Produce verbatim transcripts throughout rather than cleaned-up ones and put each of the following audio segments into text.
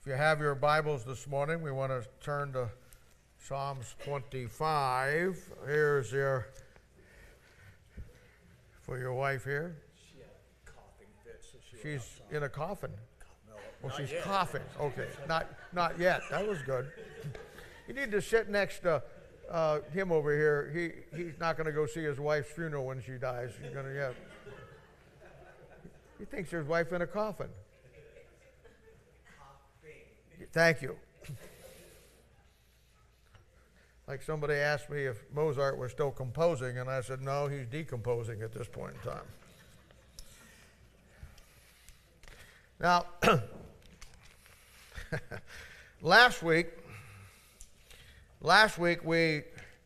you have your Bibles this morning, we want to turn to Psalms twenty-five. Here's your, for your wife here. She had a coughing fit, so she She's in a coffin. No, Well, not she's yet. coughing. Okay, not not yet. That was good. You need to sit next to uh, him over here. He he's not going to go see his wife's funeral when she dies. He's going to yeah. He thinks his wife in a coffin. Thank you. Like somebody asked me if Mozart was still composing, and I said, no, he's decomposing at this point in time. Now, last week, last week we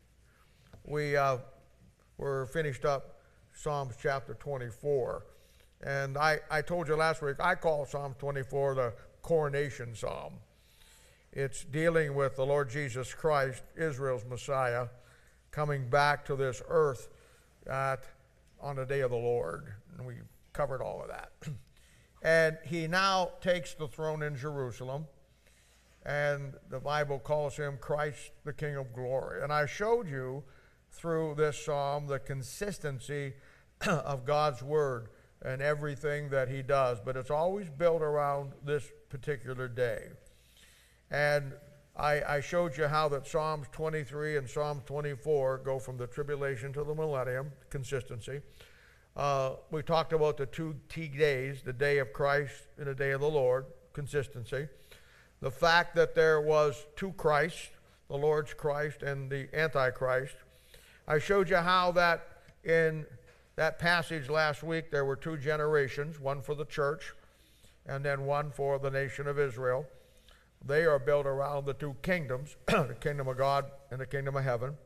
we uh, were finished up Psalms chapter twenty-four, and I, I told you last week I call Psalm twenty-four the coronation psalm. It's dealing with the Lord Jesus Christ, Israel's Messiah, coming back to this earth at, on the day of the Lord. And we covered all of that. And he now takes the throne in Jerusalem, and the Bible calls him Christ, the King of Glory. And I showed you through this psalm the consistency of God's word and everything that he does, but it's always built around this particular day. And I, I showed you how that Psalms twenty-three and Psalm twenty-four go from the tribulation to the millennium, consistency. Uh, we talked about the two T days, the day of Christ and the day of the Lord, consistency. The fact that there was two Christs, the Lord's Christ and the Antichrist. I showed you how that in that passage last week there were two generations, one for the church and then one for the nation of Israel. They are built around the two kingdoms, the kingdom of God and the kingdom of heaven.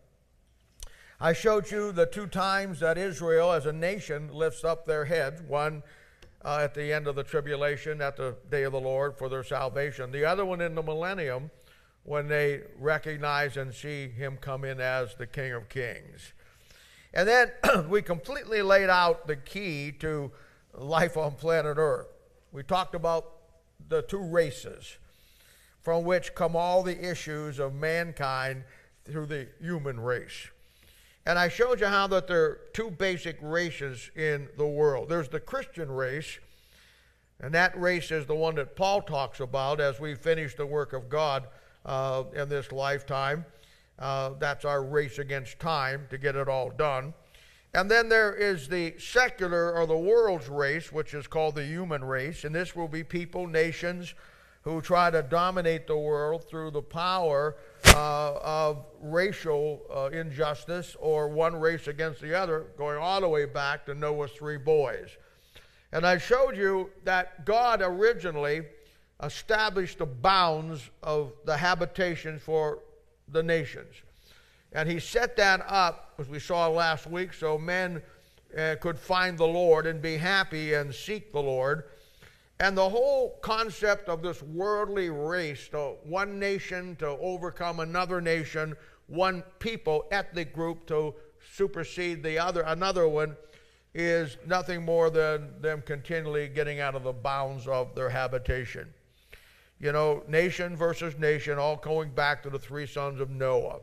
I showed you the two times that Israel as a nation lifts up their head, one uh, at the end of the tribulation, at the day of the Lord for their salvation. The other one in the millennium, when they recognize and see him come in as the King of Kings. And then we completely laid out the key to life on planet Earth. We talked about the two races from which come all the issues of mankind through the human race. And I showed you how that there are two basic races in the world. There's the Christian race, and that race is the one that Paul talks about as we finish the work of God uh, in this lifetime. Uh, that's our race against time to get it all done. And then there is the secular or the world's race, which is called the human race, and this will be people, nations, who try to dominate the world through the power uh, of racial uh, injustice or one race against the other, going all the way back to Noah's three boys. And I showed you that God originally established the bounds of the habitation for the nations. And he set that up, as we saw last week, so men uh, could find the Lord and be happy and seek the Lord. And the whole concept of this worldly race, to one nation to overcome another nation, one people, ethnic group to supersede the other, another one, is nothing more than them continually getting out of the bounds of their habitation. You know, nation versus nation, all going back to the three sons of Noah.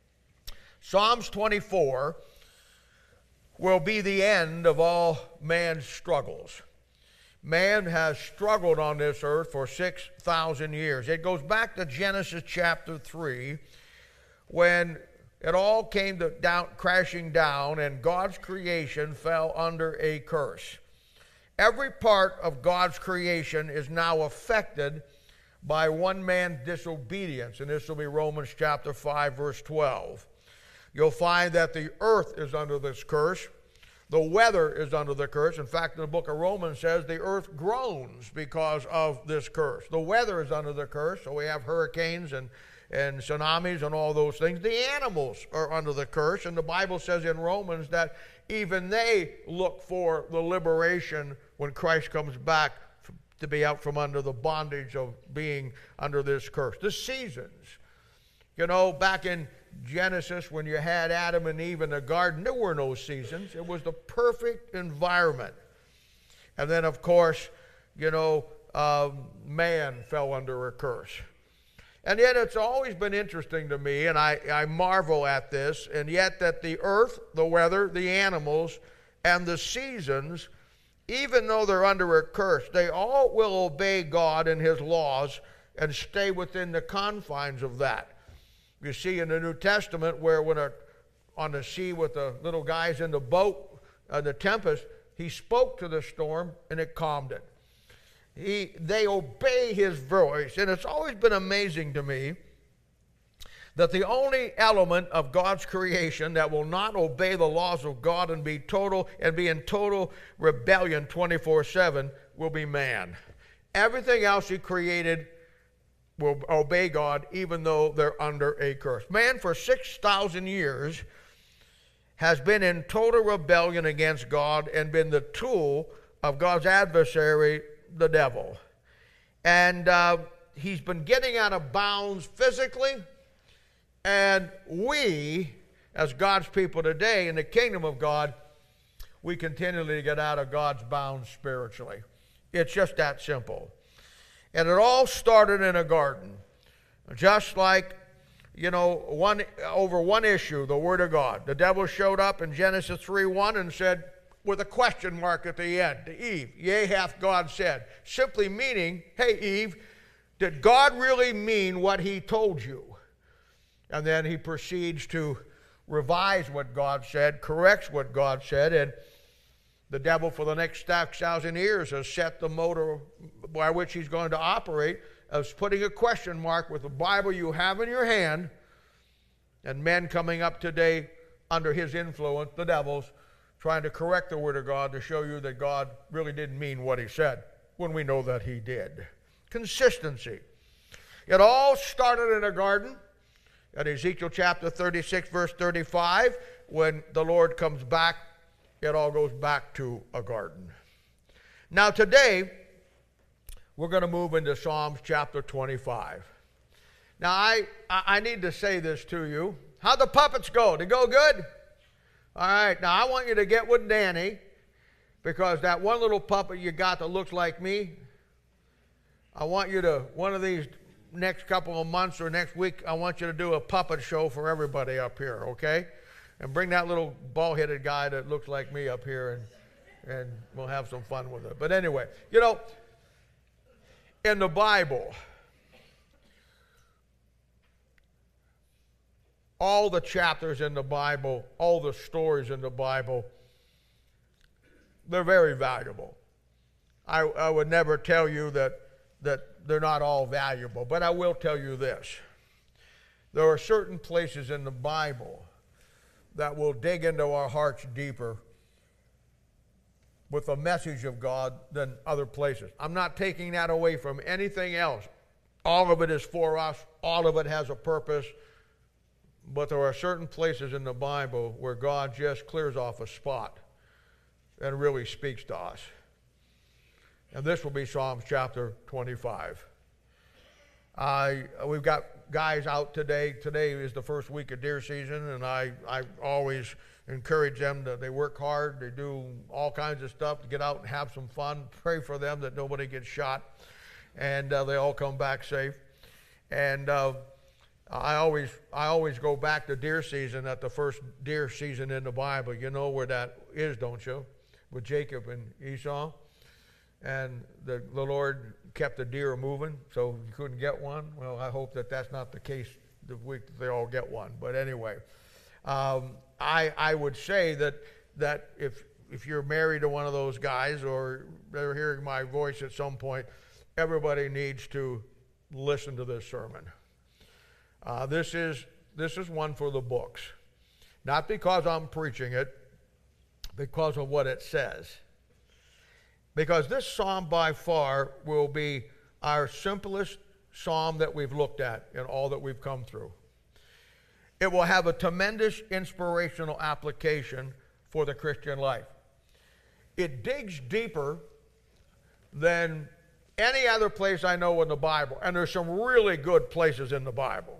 Psalms twenty-four will be the end of all man's struggles. Man has struggled on this earth for six thousand years. It goes back to Genesis chapter three, when it all came to down, crashing down, and God's creation fell under a curse. Every part of God's creation is now affected by one man's disobedience, and this will be Romans chapter five, verse twelve. You'll find that the earth is under this curse. The weather is under the curse. In fact, the book of Romans says the earth groans because of this curse. The weather is under the curse, so we have hurricanes and, and tsunamis and all those things. The animals are under the curse, and the Bible says in Romans that even they look for the liberation when Christ comes back to be out from under the bondage of being under this curse. The seasons. You know, back in Genesis, when you had Adam and Eve in the garden, there were no seasons. It was the perfect environment. And then, of course, you know, uh, man fell under a curse. And yet it's always been interesting to me, and I, I marvel at this, and yet that the earth, the weather, the animals, and the seasons, even though they're under a curse, they all will obey God and His laws and stay within the confines of that. You see in the New Testament where when a, on the sea with the little guys in the boat, uh, the tempest, He spoke to the storm and it calmed it. He, they obey His voice, and it's always been amazing to me that the only element of God's creation that will not obey the laws of God and be total and be in total rebellion twenty-four seven will be man. Everything else He created will obey God even though they're under a curse. Man for six thousand years has been in total rebellion against God and been the tool of God's adversary, the devil. And uh, he's been getting out of bounds physically, and we, as God's people today in the kingdom of God, we continually get out of God's bounds spiritually. It's just that simple. And it all started in a garden. Just like, you know, one over one issue, the Word of God. The devil showed up in Genesis three one and said, with a question mark at the end, to Eve, yea, hath God said. Simply meaning, hey, Eve, did God really mean what He told you? And then he proceeds to revise what God said, corrects what God said, and the devil for the next six thousand years has set the motor by which he's going to operate as putting a question mark with the Bible you have in your hand, and men coming up today under his influence, the devil's, trying to correct the Word of God to show you that God really didn't mean what He said, when we know that He did. Consistency. It all started in a garden. At Ezekiel chapter thirty-six, verse thirty-five, when the Lord comes back, it all goes back to a garden. Now today, we're going to move into Psalms chapter twenty-five. Now I, I need to say this to you. How'd the puppets go? Did they go good? All right, now I want you to get with Danny, because that one little puppet you got that looks like me, I want you to, one of these next couple of months or next week, I want you to do a puppet show for everybody up here, okay? And bring that little bald-headed guy that looks like me up here, and, and we'll have some fun with it. But anyway, you know, in the Bible, all the chapters in the Bible, all the stories in the Bible, they're very valuable. I, I would never tell you that, that they're not all valuable, but I will tell you this. There are certain places in the Bible that will dig into our hearts deeper with the message of God than other places. I'm not taking that away from anything else. All of it is for us. All of it has a purpose. But there are certain places in the Bible where God just clears off a spot and really speaks to us. And this will be Psalms chapter twenty-five. Uh, we've got guys out today. Today is the first week of deer season, and I, I always encourage them that they work hard. They do all kinds of stuff to get out and have some fun. Pray for them that nobody gets shot, and uh, they all come back safe. And uh, I always, I always go back to deer season at the first deer season in the Bible. You know where that is, don't you? With Jacob and Esau. And the, the Lord kept the deer moving, so you couldn't get one. Well, I hope that that's not the case the week that they all get one. But anyway, um, I, I would say that, that if, if you're married to one of those guys or they're hearing my voice at some point, everybody needs to listen to this sermon. Uh, this is, this is one for the books. Not because I'm preaching it, because of what it says. Because this psalm by far will be our simplest psalm that we've looked at in all that we've come through. It will have a tremendous inspirational application for the Christian life. It digs deeper than any other place I know in the Bible, and there's some really good places in the Bible.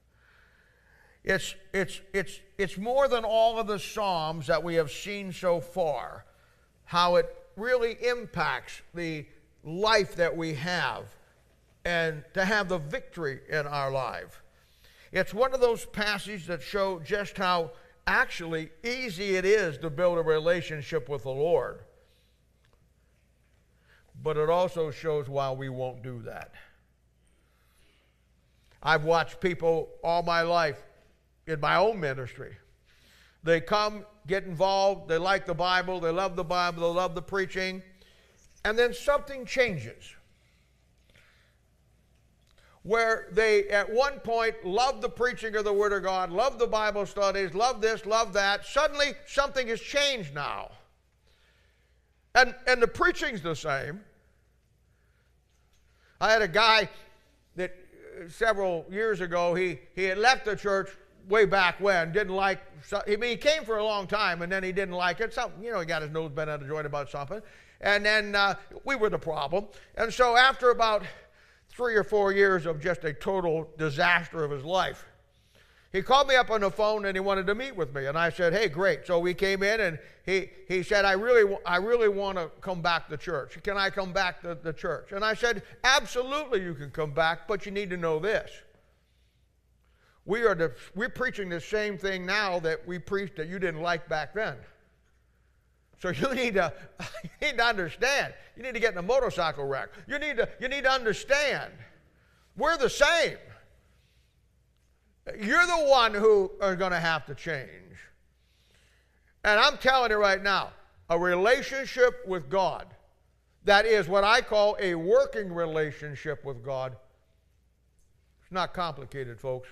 It's, it's, it's, it's more than all of the psalms that we have seen so far, how it really impacts the life that we have and to have the victory in our life. It's one of those passages that show just how actually easy it is to build a relationship with the Lord. But it also shows why we won't do that. I've watched people all my life in my own ministry. They come, get involved, they like the Bible, they love the Bible, they love the preaching, and then something changes. Where they, at one point, love the preaching of the Word of God, love the Bible studies, love this, love that. Suddenly, something has changed now. And, and the preaching's the same. I had a guy that uh, several years ago, he, he had left the church way back when, didn't like, I mean, he came for a long time, and then he didn't like it. Something, you know, he got his nose bent out of joint about something. And then uh, we were the problem. And so after about three or four years of just a total disaster of his life, he called me up on the phone and he wanted to meet with me. And I said, hey, great. So we came in and he, he said, I really, I really want to come back to church. Can I come back to the church? And I said, absolutely you can come back, but you need to know this. We are the, we're preaching the same thing now that we preached that you didn't like back then. So you need to, you need to understand. You need to get in a motorcycle wreck. You need to, you need to understand. We're the same. You're the one who are going to have to change. And I'm telling you right now, a relationship with God, that is what I call a working relationship with God, it's not complicated, folks.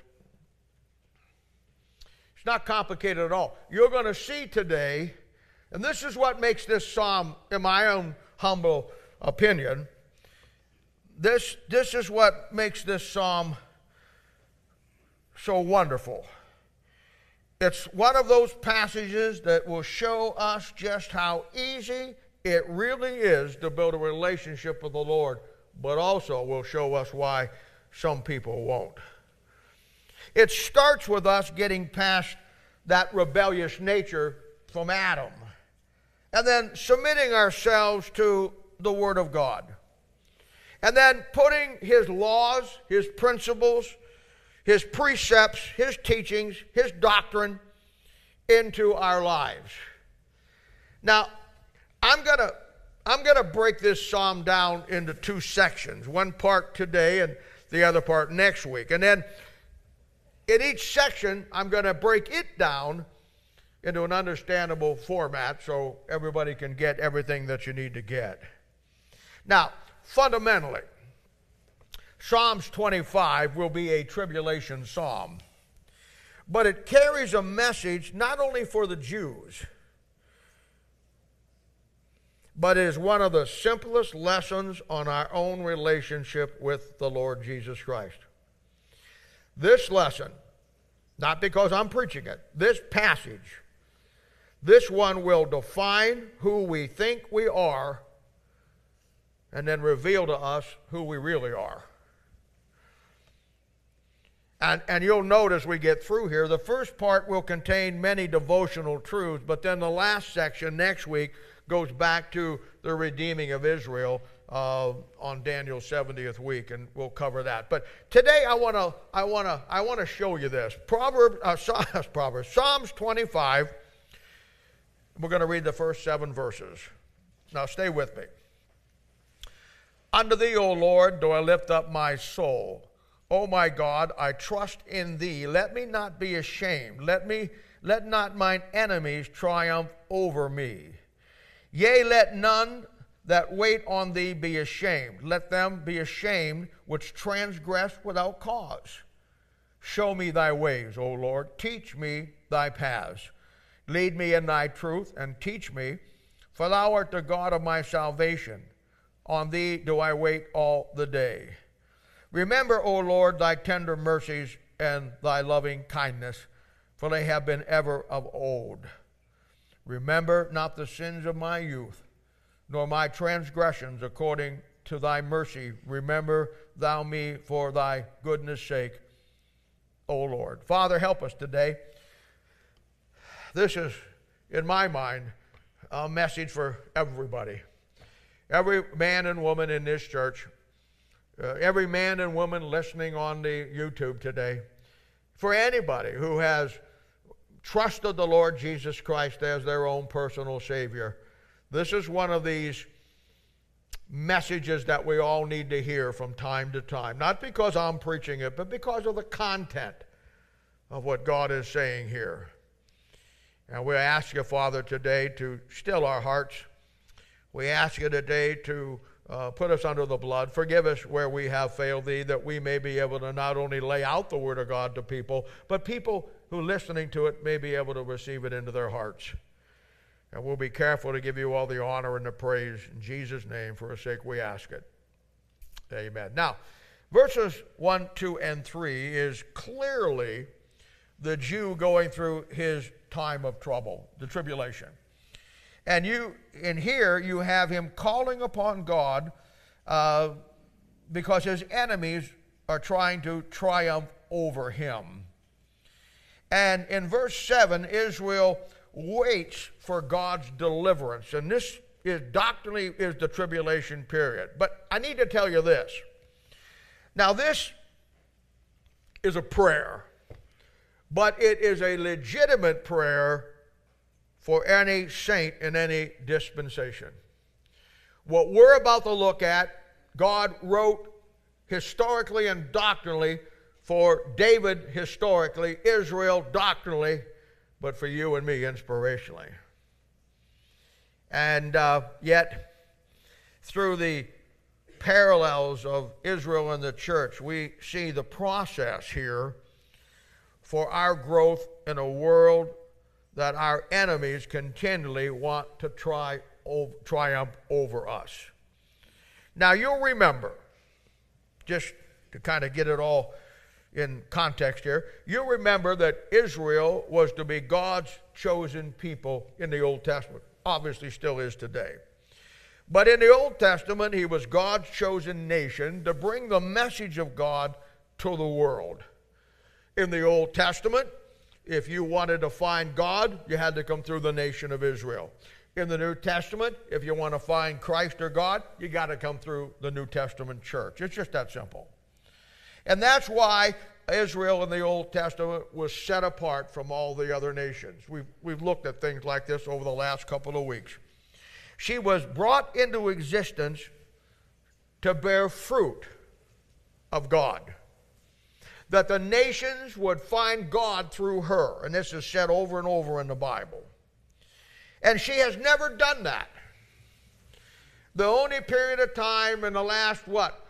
It's not complicated at all. You're going to see today, and this is what makes this psalm, in my own humble opinion, this, this is what makes this psalm so wonderful. It's one of those passages that will show us just how easy it really is to build a relationship with the Lord, but also will show us why some people won't. It starts with us getting past that rebellious nature from Adam, and then submitting ourselves to the Word of God, and then putting His laws, His principles, His precepts, His teachings, His doctrine into our lives. Now, I'm going to I'm going to break this psalm down into two sections, one part today and the other part next week. And then in each section, I'm going to break it down into an understandable format so everybody can get everything that you need to get. Now, fundamentally, Psalms twenty-five will be a tribulation psalm, but it carries a message not only for the Jews, but is one of the simplest lessons on our own relationship with the Lord Jesus Christ. This lesson, not because I'm preaching it, this passage, this one will define who we think we are and then reveal to us who we really are. And, and you'll note as we get through here, the first part will contain many devotional truths, but then the last section next week goes back to the redeeming of Israel uh, on Daniel's seventieth week, and we'll cover that. But today I want to I want to I want to show you this Proverbs, uh, Proverbs, Psalms twenty-five. We're going to read the first seven verses. Now stay with me. Unto Thee, O Lord, do I lift up my soul. O my God, I trust in Thee. Let me not be ashamed. Let me let not mine enemies triumph over me. Yea, let none that wait on Thee be ashamed. Let them be ashamed which transgress without cause. Show me Thy ways, O Lord. Teach me Thy paths. Lead me in Thy truth, and teach me, for Thou art the God of my salvation. On Thee do I wait all the day. Remember, O Lord, Thy tender mercies and Thy loving kindness, for they have been ever of old. Remember not the sins of my youth, nor my transgressions according to Thy mercy. Remember Thou me for Thy goodness' sake, O Lord. Father, help us today. This is, in my mind, a message for everybody. every man and woman in this church, uh, every man and woman listening on the YouTube today, for anybody who has trusted the Lord Jesus Christ as their own personal Savior, this is one of these messages that we all need to hear from time to time. Not because I'm preaching it, but because of the content of what God is saying here. And we ask you, Father, today to still our hearts. We ask you today to uh, put us under the blood. Forgive us where we have failed thee, that we may be able to not only lay out the Word of God to people, but people who listening to it may be able to receive it into their hearts. And we'll be careful to give you all the honor and the praise. In Jesus' name, for his sake, we ask it. Amen. Now, verses one, two, and three is clearly the Jew going through his time of trouble, the tribulation. And you, in here, you have him calling upon God uh, because his enemies are trying to triumph over him. And in verse seven, Israel waits for God's deliverance. And this is doctrinally is the tribulation period. But I need to tell you this. Now, this is a prayer, but it is a legitimate prayer for any saint in any dispensation. What we're about to look at, God wrote historically and doctrinally for David historically, Israel doctrinally, but for you and me inspirationally. And uh, yet, through the parallels of Israel and the church, we see the process here for our growth in a world that our enemies continually want to try ov- triumph over us. Now, you'll remember, just to kind of get it all in context here, you'll remember that Israel was to be God's chosen people in the Old Testament. Obviously still is today. But in the Old Testament, he was God's chosen nation to bring the message of God to the world. In the Old Testament, if you wanted to find God, you had to come through the nation of Israel. In the New Testament, if you want to find Christ or God, you got to come through the New Testament church. It's just that simple. And that's why Israel in the Old Testament was set apart from all the other nations. We've, we've looked at things like this over the last couple of weeks. She was brought into existence to bear fruit of God, that the nations would find God through her. And this is said over and over in the Bible. And she has never done that. The only period of time in the last, what,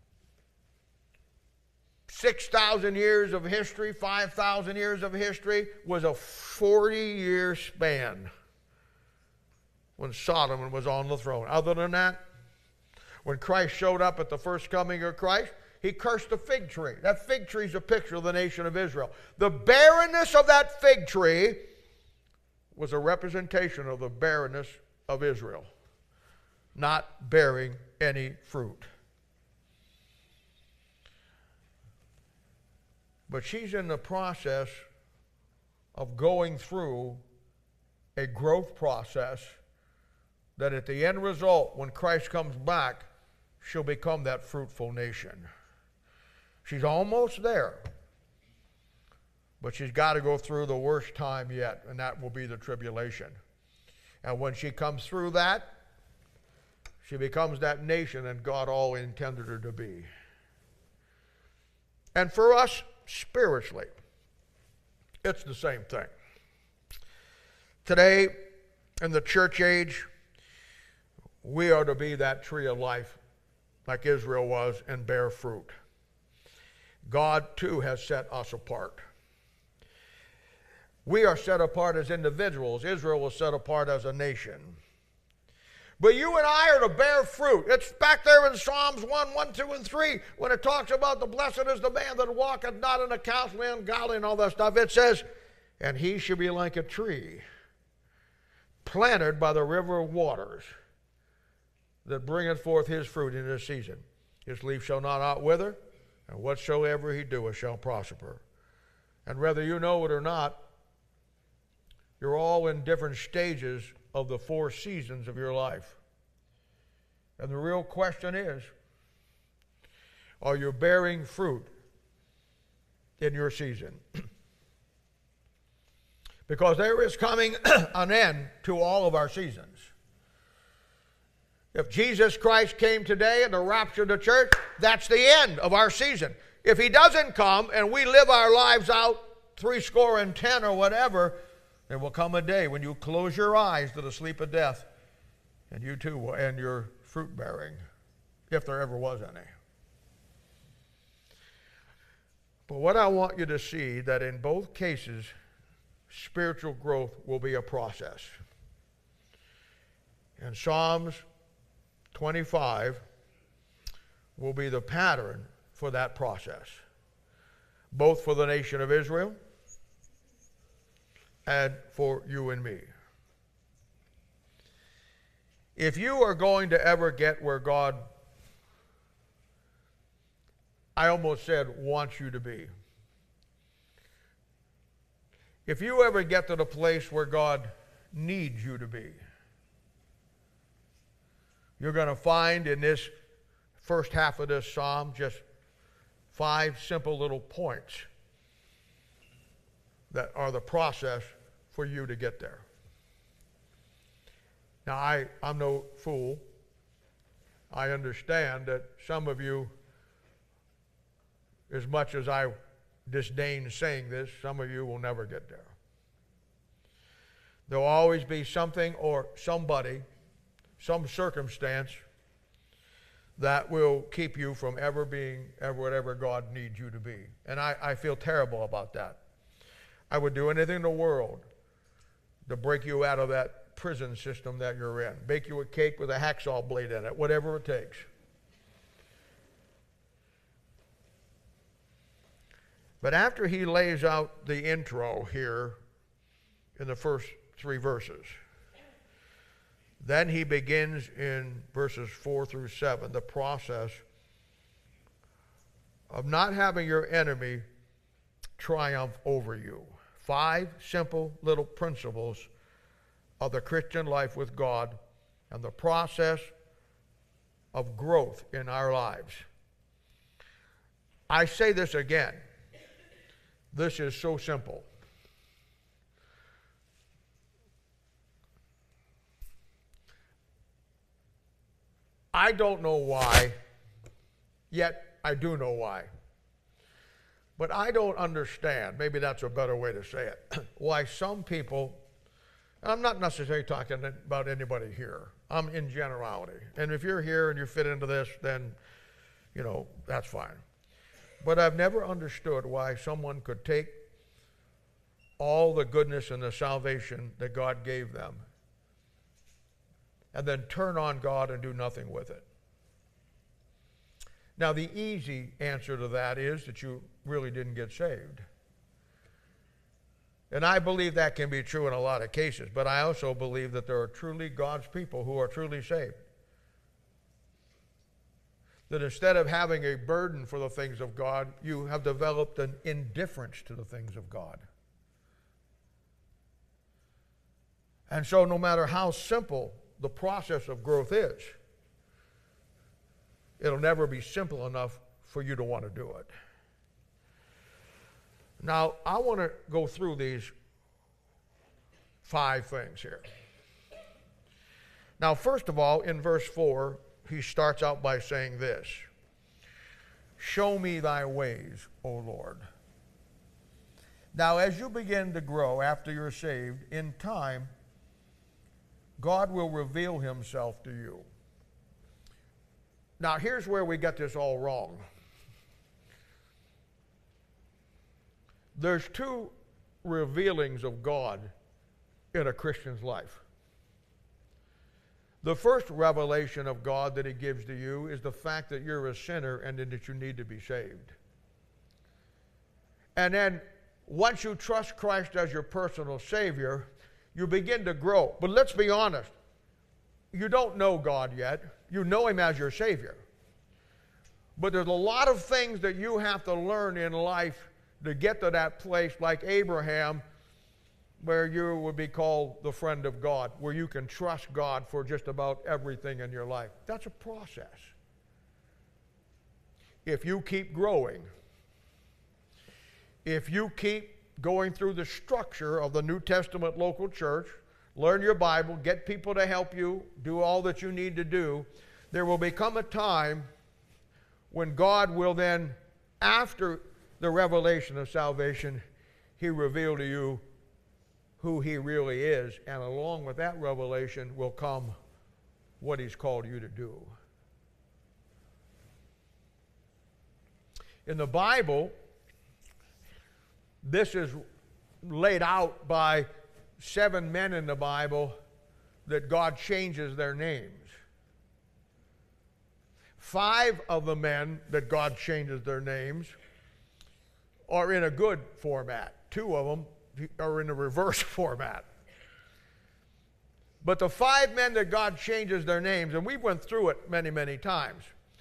six thousand years of history, five thousand years of history, was a forty-year span when Solomon was on the throne. Other than that, when Christ showed up at the first coming of Christ, he cursed the fig tree. That fig tree is a picture of the nation of Israel. The barrenness of that fig tree was a representation of the barrenness of Israel, not bearing any fruit. But she's in the process of going through a growth process that at the end result, when Christ comes back, she'll become that fruitful nation. She's almost there. But she's got to go through the worst time yet, and that will be the tribulation. And when she comes through that, she becomes that nation that God all intended her to be. And for us, spiritually, it's the same thing. Today, in the church age, we are to be that tree of life like Israel was and bear fruit. God, too, has set us apart. We are set apart as individuals. Israel was set apart as a nation. But you and I are to bear fruit. It's back there in Psalms one, one, two, and three when it talks about the blessed is the man that walketh not in the counsel of the ungodly and all that stuff. It says, and he shall be like a tree planted by the river of waters that bringeth forth his fruit in his season. His leaf shall not outwither, and whatsoever he doeth shall prosper. And whether you know it or not, you're all in different stages of the four seasons of your life. And the real question is, are you bearing fruit in your season? Because there is coming an end to all of our seasons. If Jesus Christ came today and the rapture of the church, that's the end of our season. If he doesn't come and we live our lives out three score and ten or whatever, there will come a day when you close your eyes to the sleep of death, and you too will end your fruit bearing, if there ever was any. But what I want you to see, that in both cases, spiritual growth will be a process. And Psalms twenty-five will be the pattern for that process, both for the nation of Israel and for you and me. If you are going to ever get where God, I almost said, wants you to be, if you ever get to the place where God needs you to be, you're going to find in this first half of this psalm just five simple little points that are the process for you to get there. Now, I, I'm no fool. I understand that some of you, as much as I disdain saying this, some of you will never get there. There will always be something or somebody, some circumstance that will keep you from ever being ever whatever God needs you to be. And I, I feel terrible about that. I would do anything in the world to break you out of that prison system that you're in. Bake you a cake with a hacksaw blade in it, whatever it takes. But after he lays out the intro here in the first three verses, then he begins in verses four through seven the process of not having your enemy triumph over you. Five simple little principles of the Christian life with God and the process of growth in our lives. I say this again. This is so simple. I don't know why, yet I do know why. But I don't understand, maybe that's a better way to say it, why some people, and I'm not necessarily talking about anybody here, I'm in generality. And if you're here and you fit into this, then, you know, that's fine. But I've never understood why someone could take all the goodness and the salvation that God gave them and then turn on God and do nothing with it. Now, the easy answer to that is that you really didn't get saved. And I believe that can be true in a lot of cases, but I also believe that there are truly God's people who are truly saved. That instead of having a burden for the things of God, you have developed an indifference to the things of God. And so no matter how simple the process of growth is, it'll never be simple enough for you to want to do it. Now, I want to go through these five things here. Now, first of all, in verse four, he starts out by saying this: "Show me thy ways, O Lord." Now, as you begin to grow after you're saved, in time, God will reveal himself to you. Now, here's where we get this all wrong. There's two revealings of God in a Christian's life. The first revelation of God that he gives to you is the fact that you're a sinner and that you need to be saved. And then once you trust Christ as your personal Savior, you begin to grow. But let's be honest, you don't know God yet. You know him as your Savior. But there's a lot of things that you have to learn in life to get to that place, like Abraham, where you would be called the friend of God, where you can trust God for just about everything in your life. That's a process. If you keep growing, if you keep going through the structure of the New Testament local church, learn your Bible, get people to help you, do all that you need to do, there will become a time when God will then, after the revelation of salvation, He reveal to you who He really is, and along with that revelation will come what He's called you to do. In the Bible, this is laid out by seven men in the Bible that God changes their names. Five of the men that God changes their names are in a good format. Two of them are in a reverse format. But the five men that God changes their names, and we went through it many, many times.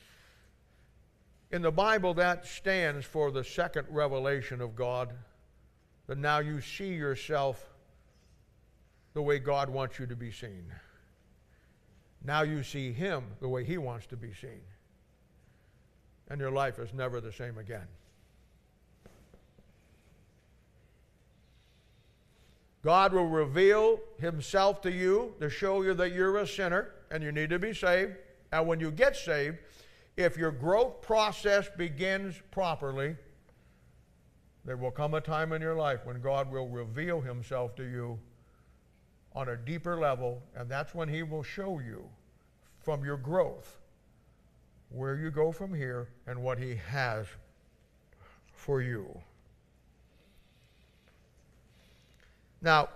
In the Bible, that stands for the second revelation of God, that now you see yourself the way God wants you to be seen. Now you see Him the way He wants to be seen. And your life is never the same again. God will reveal Himself to you to show you that you're a sinner and you need to be saved. And when you get saved, if your growth process begins properly, there will come a time in your life when God will reveal Himself to you on a deeper level, and that's when He will show you from your growth where you go from here and what He has for you. Now,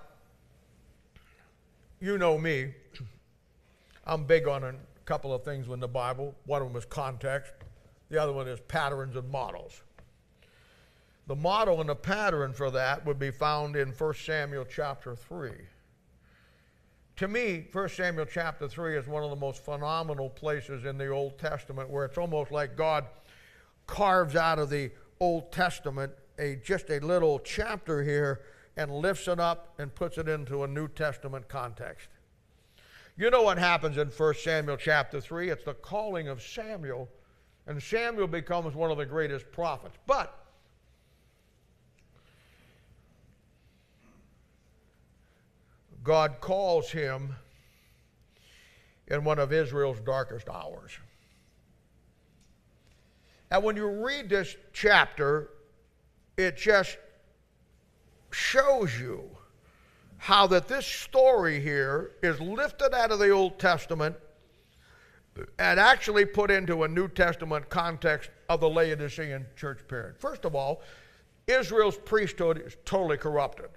you know me. I'm big on a couple of things in the Bible. One of them is context. The other one is patterns and models. The model and the pattern for that would be found in First Samuel chapter three. To me, First Samuel chapter three is one of the most phenomenal places in the Old Testament, where it's almost like God carves out of the Old Testament a just a little chapter here and lifts it up and puts it into a New Testament context. You know what happens in First Samuel chapter three? It's the calling of Samuel, and Samuel becomes one of the greatest prophets. But God calls him in one of Israel's darkest hours. And when you read this chapter, it just shows you how that this story here is lifted out of the Old Testament and actually put into a New Testament context of the Laodicean church period. First of all, Israel's priesthood is totally corrupted.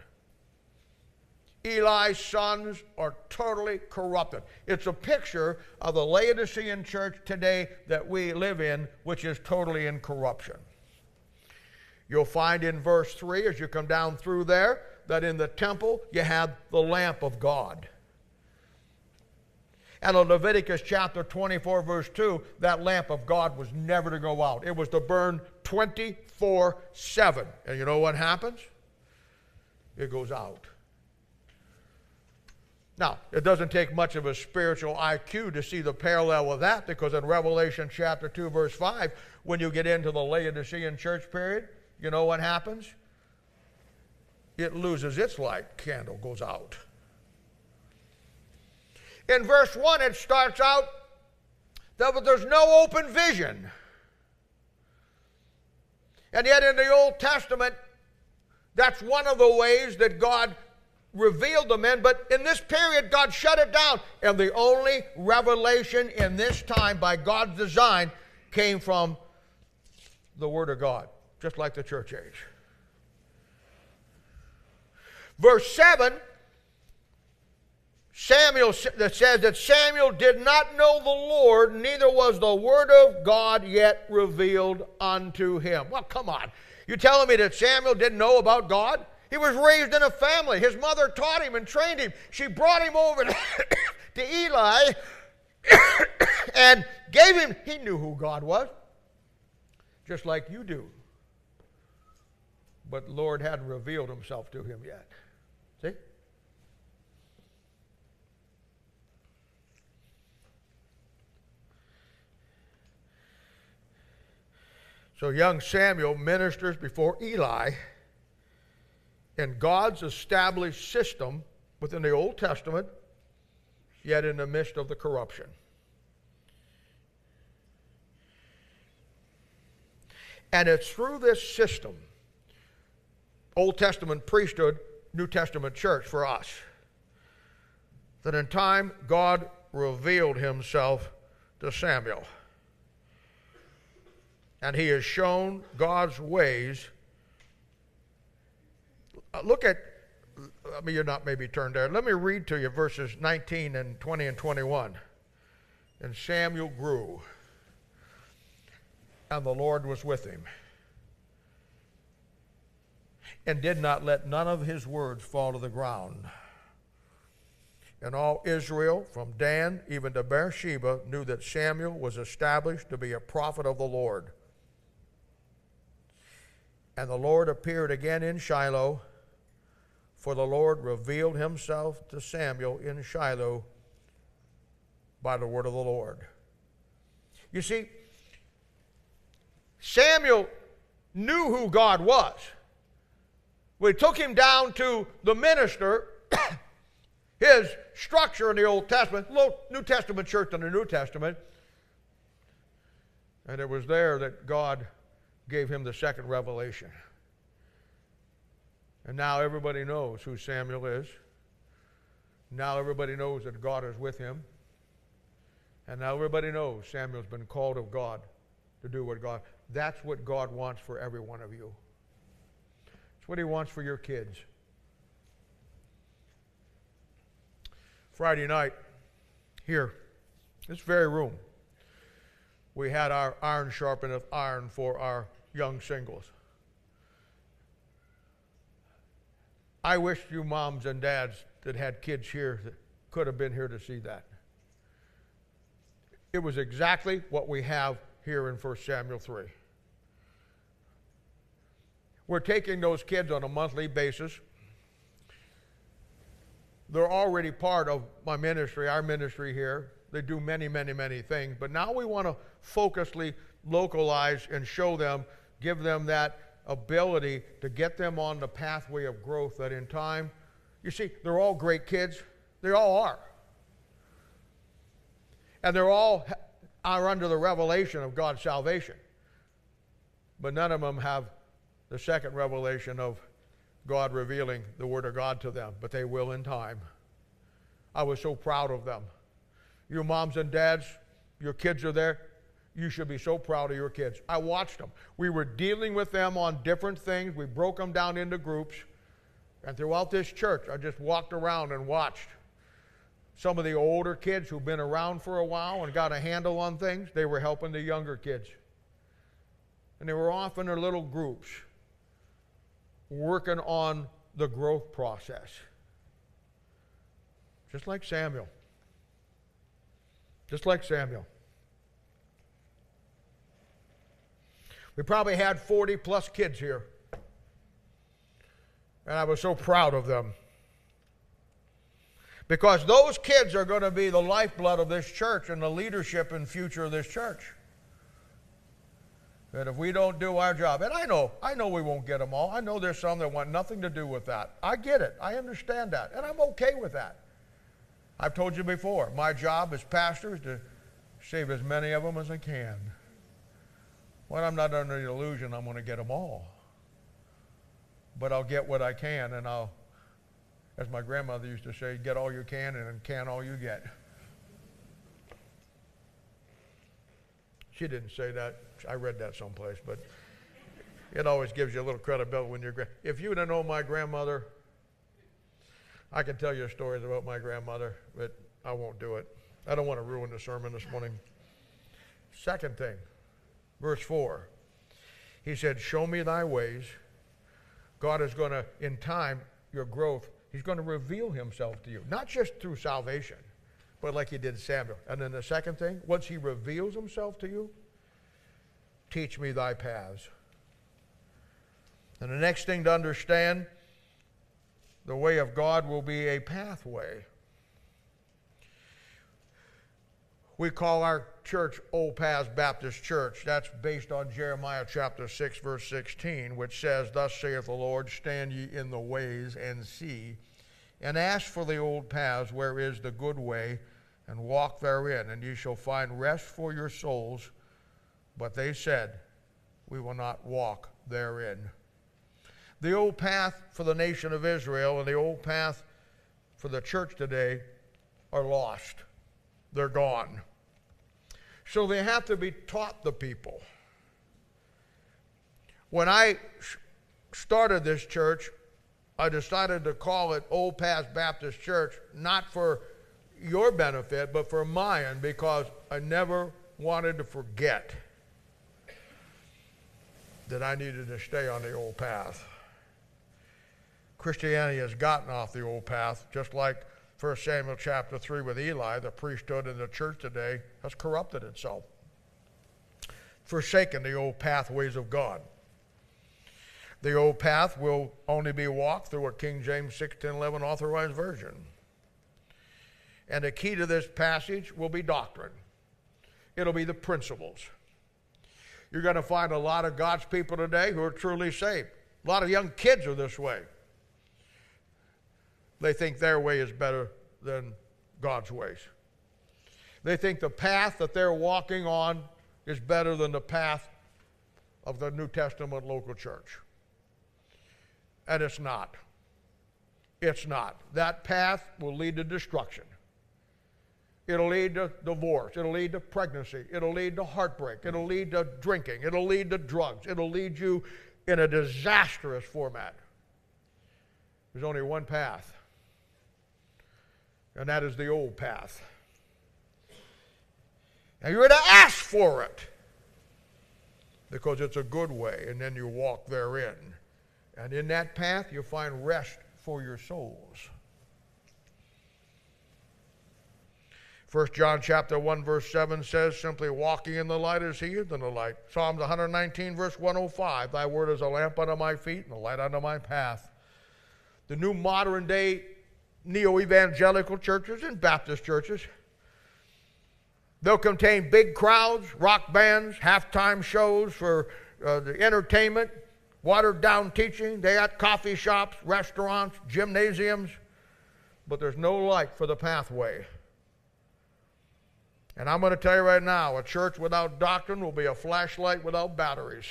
Eli's sons are totally corrupted. It's a picture of the Laodicean church today that we live in, which is totally in corruption. You'll find in verse three, as you come down through there, that in the temple you have the lamp of God. And in Leviticus chapter twenty-four, verse two, that lamp of God was never to go out. It was to burn twenty-four seven. And you know what happens? It goes out. Now, it doesn't take much of a spiritual I Q to see the parallel with that, because in Revelation chapter two, verse five, when you get into the Laodicean church period, you know what happens? It loses its light. Candle goes out. In verse one, it starts out that there's no open vision. And yet in the Old Testament, that's one of the ways that God revealed the men, but in this period, God shut it down. And the only revelation in this time by God's design came from the Word of God, just like the church age. Verse seven, Samuel that says that Samuel did not know the Lord, neither was the Word of God yet revealed unto him. Well, come on. You telling me that Samuel didn't know about God? He was raised in a family. His mother taught him and trained him. She brought him over to, to Eli and gave him, he knew who God was, just like you do. But the Lord hadn't revealed Himself to him yet. See? So young Samuel ministers before Eli in God's established system within the Old Testament, yet in the midst of the corruption. And it's through this system, Old Testament priesthood, New Testament church for us, that in time God revealed himself to Samuel. And he has shown God's ways. Look at, I mean, you're not maybe turned there. Let me read to you verses nineteen and twenty and twenty-one. And Samuel grew, and the Lord was with him, and did not let none of his words fall to the ground. And all Israel, from Dan even to Beersheba, knew that Samuel was established to be a prophet of the Lord. And the Lord appeared again in Shiloh, for the Lord revealed himself to Samuel in Shiloh by the word of the Lord. You see, Samuel knew who God was. We took him down to the minister, his structure in the Old Testament, New Testament church in the New Testament, and it was there that God gave him the second revelation. And now everybody knows who Samuel is. Now everybody knows that God is with him. And now everybody knows Samuel's been called of God to do what God. That's what God wants for every one of you. It's what he wants for your kids. Friday night, here, this very room, we had our iron sharpeneth iron for our young singles. I wish you moms and dads that had kids here that could have been here to see that. It was exactly what we have here in First Samuel three. We're taking those kids on a monthly basis. They're already part of my ministry, our ministry here. They do many, many, many things. But now we want to focusedly localize and show them, give them that ability to get them on the pathway of growth that in time, you see, they're all great kids. They all are. And they're all are under the revelation of God's salvation. But none of them have the second revelation of God revealing the Word of God to them. But they will in time. I was so proud of them. You moms and dads, your kids are there. You should be so proud of your kids. I watched them. We were dealing with them on different things. We broke them down into groups. And throughout this church, I just walked around and watched some of the older kids who've been around for a while and got a handle on things. They were helping the younger kids. And they were off in their little groups working on the growth process. Just like Samuel. Just like Samuel. We probably had forty plus kids here. And I was so proud of them. Because those kids are going to be the lifeblood of this church and the leadership and future of this church. And if we don't do our job, and I know, I know we won't get them all. I know there's some that want nothing to do with that. I get it. I understand that. And I'm okay with that. I've told you before, my job as pastor is to save as many of them as I can. Well, I'm not under the illusion I'm going to get them all. But I'll get what I can, and I'll, as my grandmother used to say, get all you can and can all you get. She didn't say that. I read that someplace, but it always gives you a little credibility when you're, if you didn't know my grandmother, I can tell you stories about my grandmother, but I won't do it. I don't want to ruin the sermon this morning. Second thing, verse four. He said, show me thy ways. God is going to, in time, your growth, he's going to reveal himself to you. Not just through salvation, but like he did Samuel. And then the second thing, once he reveals himself to you, teach me thy paths. And the next thing to understand The way of God will be a pathway. We call our church Old Paths Baptist Church. That's based on Jeremiah chapter six, verse sixteen, which says, Thus saith the Lord, stand ye in the ways and see, and ask for the old paths where is the good way, and walk therein, and ye shall find rest for your souls. But they said, we will not walk therein. The old path for the nation of Israel and the old path for the church today are lost. They're gone. So they have to be taught the people. When I started this church, I decided to call it Old Paths Baptist Church, not for your benefit, but for mine, because I never wanted to forget that I needed to stay on the old path. Christianity has gotten off the old path, just like First Samuel chapter three with Eli. The priesthood in the church today has corrupted itself, forsaken the old pathways of God. The old path will only be walked through a King James sixteen eleven authorized version. And the key to this passage will be doctrine. It'll be the principles. You're going to find a lot of God's people today who are truly saved. A lot of young kids are this way. They think their way is better than God's ways. They think the path that they're walking on is better than the path of the New Testament local church. And it's not. It's not. That path will lead to destruction. It'll lead to divorce. It'll lead to pregnancy. It'll lead to heartbreak. It'll lead to drinking. It'll lead to drugs. It'll lead you in a disastrous format. There's only one path, and that is the old path. And you're to ask for it because it's a good way, and then you walk therein. And in that path, you'll find rest for your souls. First John chapter one verse seven says, simply walking in the light as he is in the light. Psalms one nineteen verse one oh five, thy word is a lamp unto my feet and a light unto my path. The new modern day neo-evangelical churches and Baptist churches, they'll contain big crowds, rock bands, halftime shows for uh, the entertainment, watered down teaching. They got coffee shops, restaurants, gymnasiums, but there's no light for the pathway. And I'm going to tell you right now, a church without doctrine will be a flashlight without batteries.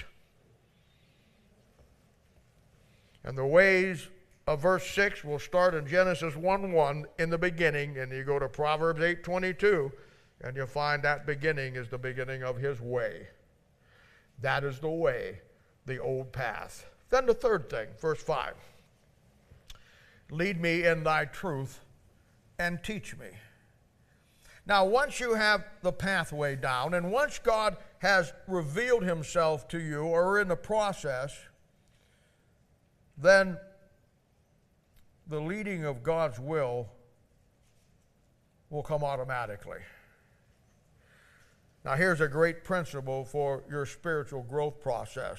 And the ways of verse six will start in Genesis one one in the beginning, and you go to Proverbs eight twenty-two, and you'll find that beginning is the beginning of his way. That is the way, the old path. Then the third thing, verse five. Lead me in thy truth and teach me. Now, once you have the pathway down, and once God has revealed himself to you or are in the process, then the leading of God's will will come automatically. Now, here's a great principle for your spiritual growth process.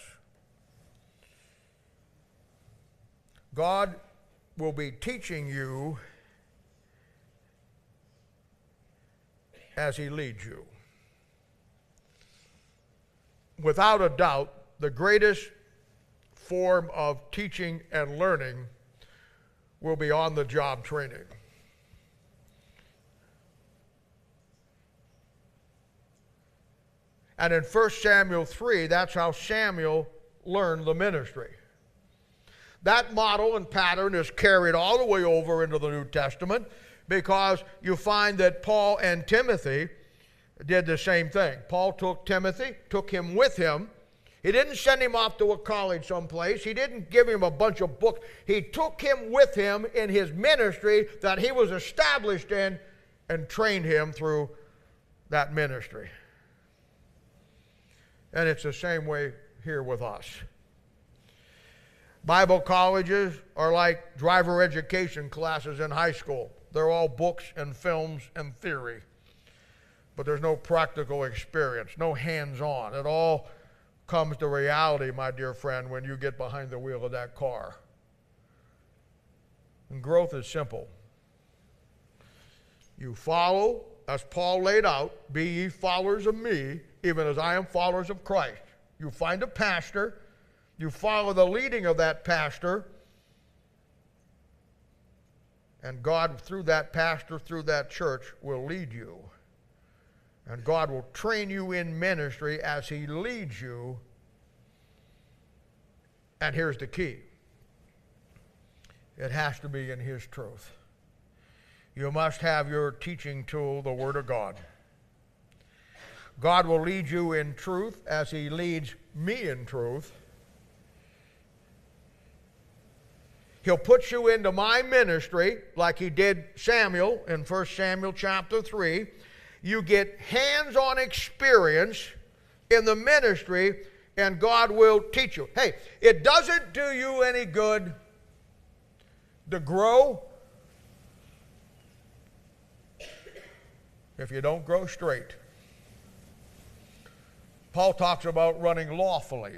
God will be teaching you as he leads you. Without a doubt, the greatest form of teaching and learning will be on-the-job training. And in First Samuel three, that's how Samuel learned the ministry. That model and pattern is carried all the way over into the New Testament, because you find that Paul and Timothy did the same thing. Paul took Timothy, took him with him. He didn't send him off to a college someplace. He didn't give him a bunch of books. He took him with him in his ministry that he was established in and trained him through that ministry. And it's the same way here with us. Bible colleges are like driver education classes in high school. They're all books and films and theory. But there's no practical experience, no hands-on. It all comes to reality, my dear friend, when you get behind the wheel of that car. And growth is simple. You follow, as Paul laid out, be ye followers of me, even as I am followers of Christ. You find a pastor, you follow the leading of that pastor, and God, through that pastor, through that church, will lead you. And God will train you in ministry as He leads you. And here's the key. It has to be in His truth. You must have your teaching tool, the Word of God. God will lead you in truth as He leads me in truth. He'll put you into my ministry like He did Samuel in First Samuel chapter three. You get hands-on experience in the ministry, and God will teach you. Hey, it doesn't do you any good to grow if you don't grow straight. Paul talks about running lawfully.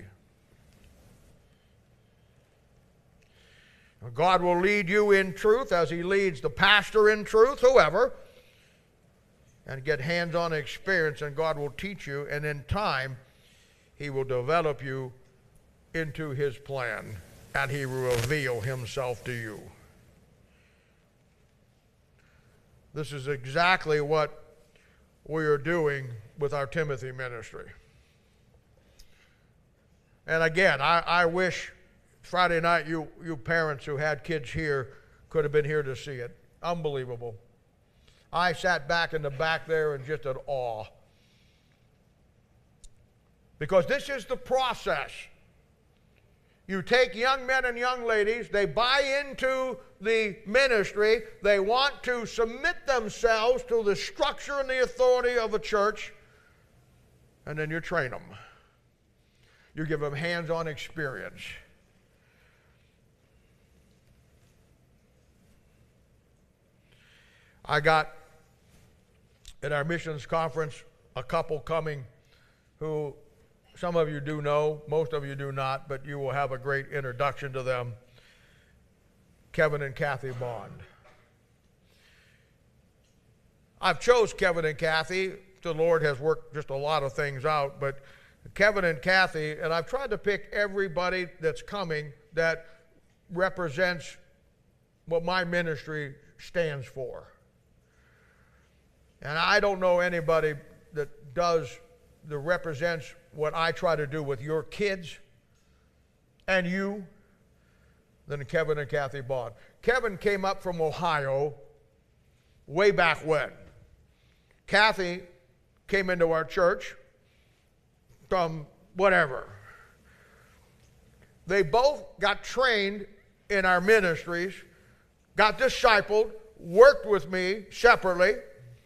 God will lead you in truth as He leads the pastor in truth, whoever, and get hands-on experience, and God will teach you, and in time He will develop you into His plan, and He will reveal Himself to you. This is exactly what we are doing with our Timothy ministry. And again, I, I wish Friday night you, you parents who had kids here could have been here to see it. Unbelievable. I sat back in the back there and just in awe. Because this is the process. You take young men and young ladies, they buy into the ministry, they want to submit themselves to the structure and the authority of a church, and then you train them. You give them hands-on experience. I got at our missions conference a couple coming who some of you do know, most of you do not, but you will have a great introduction to them. Kevin and Kathy Bond. I've chose Kevin and Kathy. The Lord has worked just a lot of things out, but Kevin and Kathy, and I've tried to pick everybody that's coming that represents what my ministry stands for. And I don't know anybody that does, that represents what I try to do with your kids and you than Kevin and Kathy Bond. Kevin came up from Ohio way back when. Kathy came into our church from whatever. They both got trained in our ministries, got discipled, worked with me separately.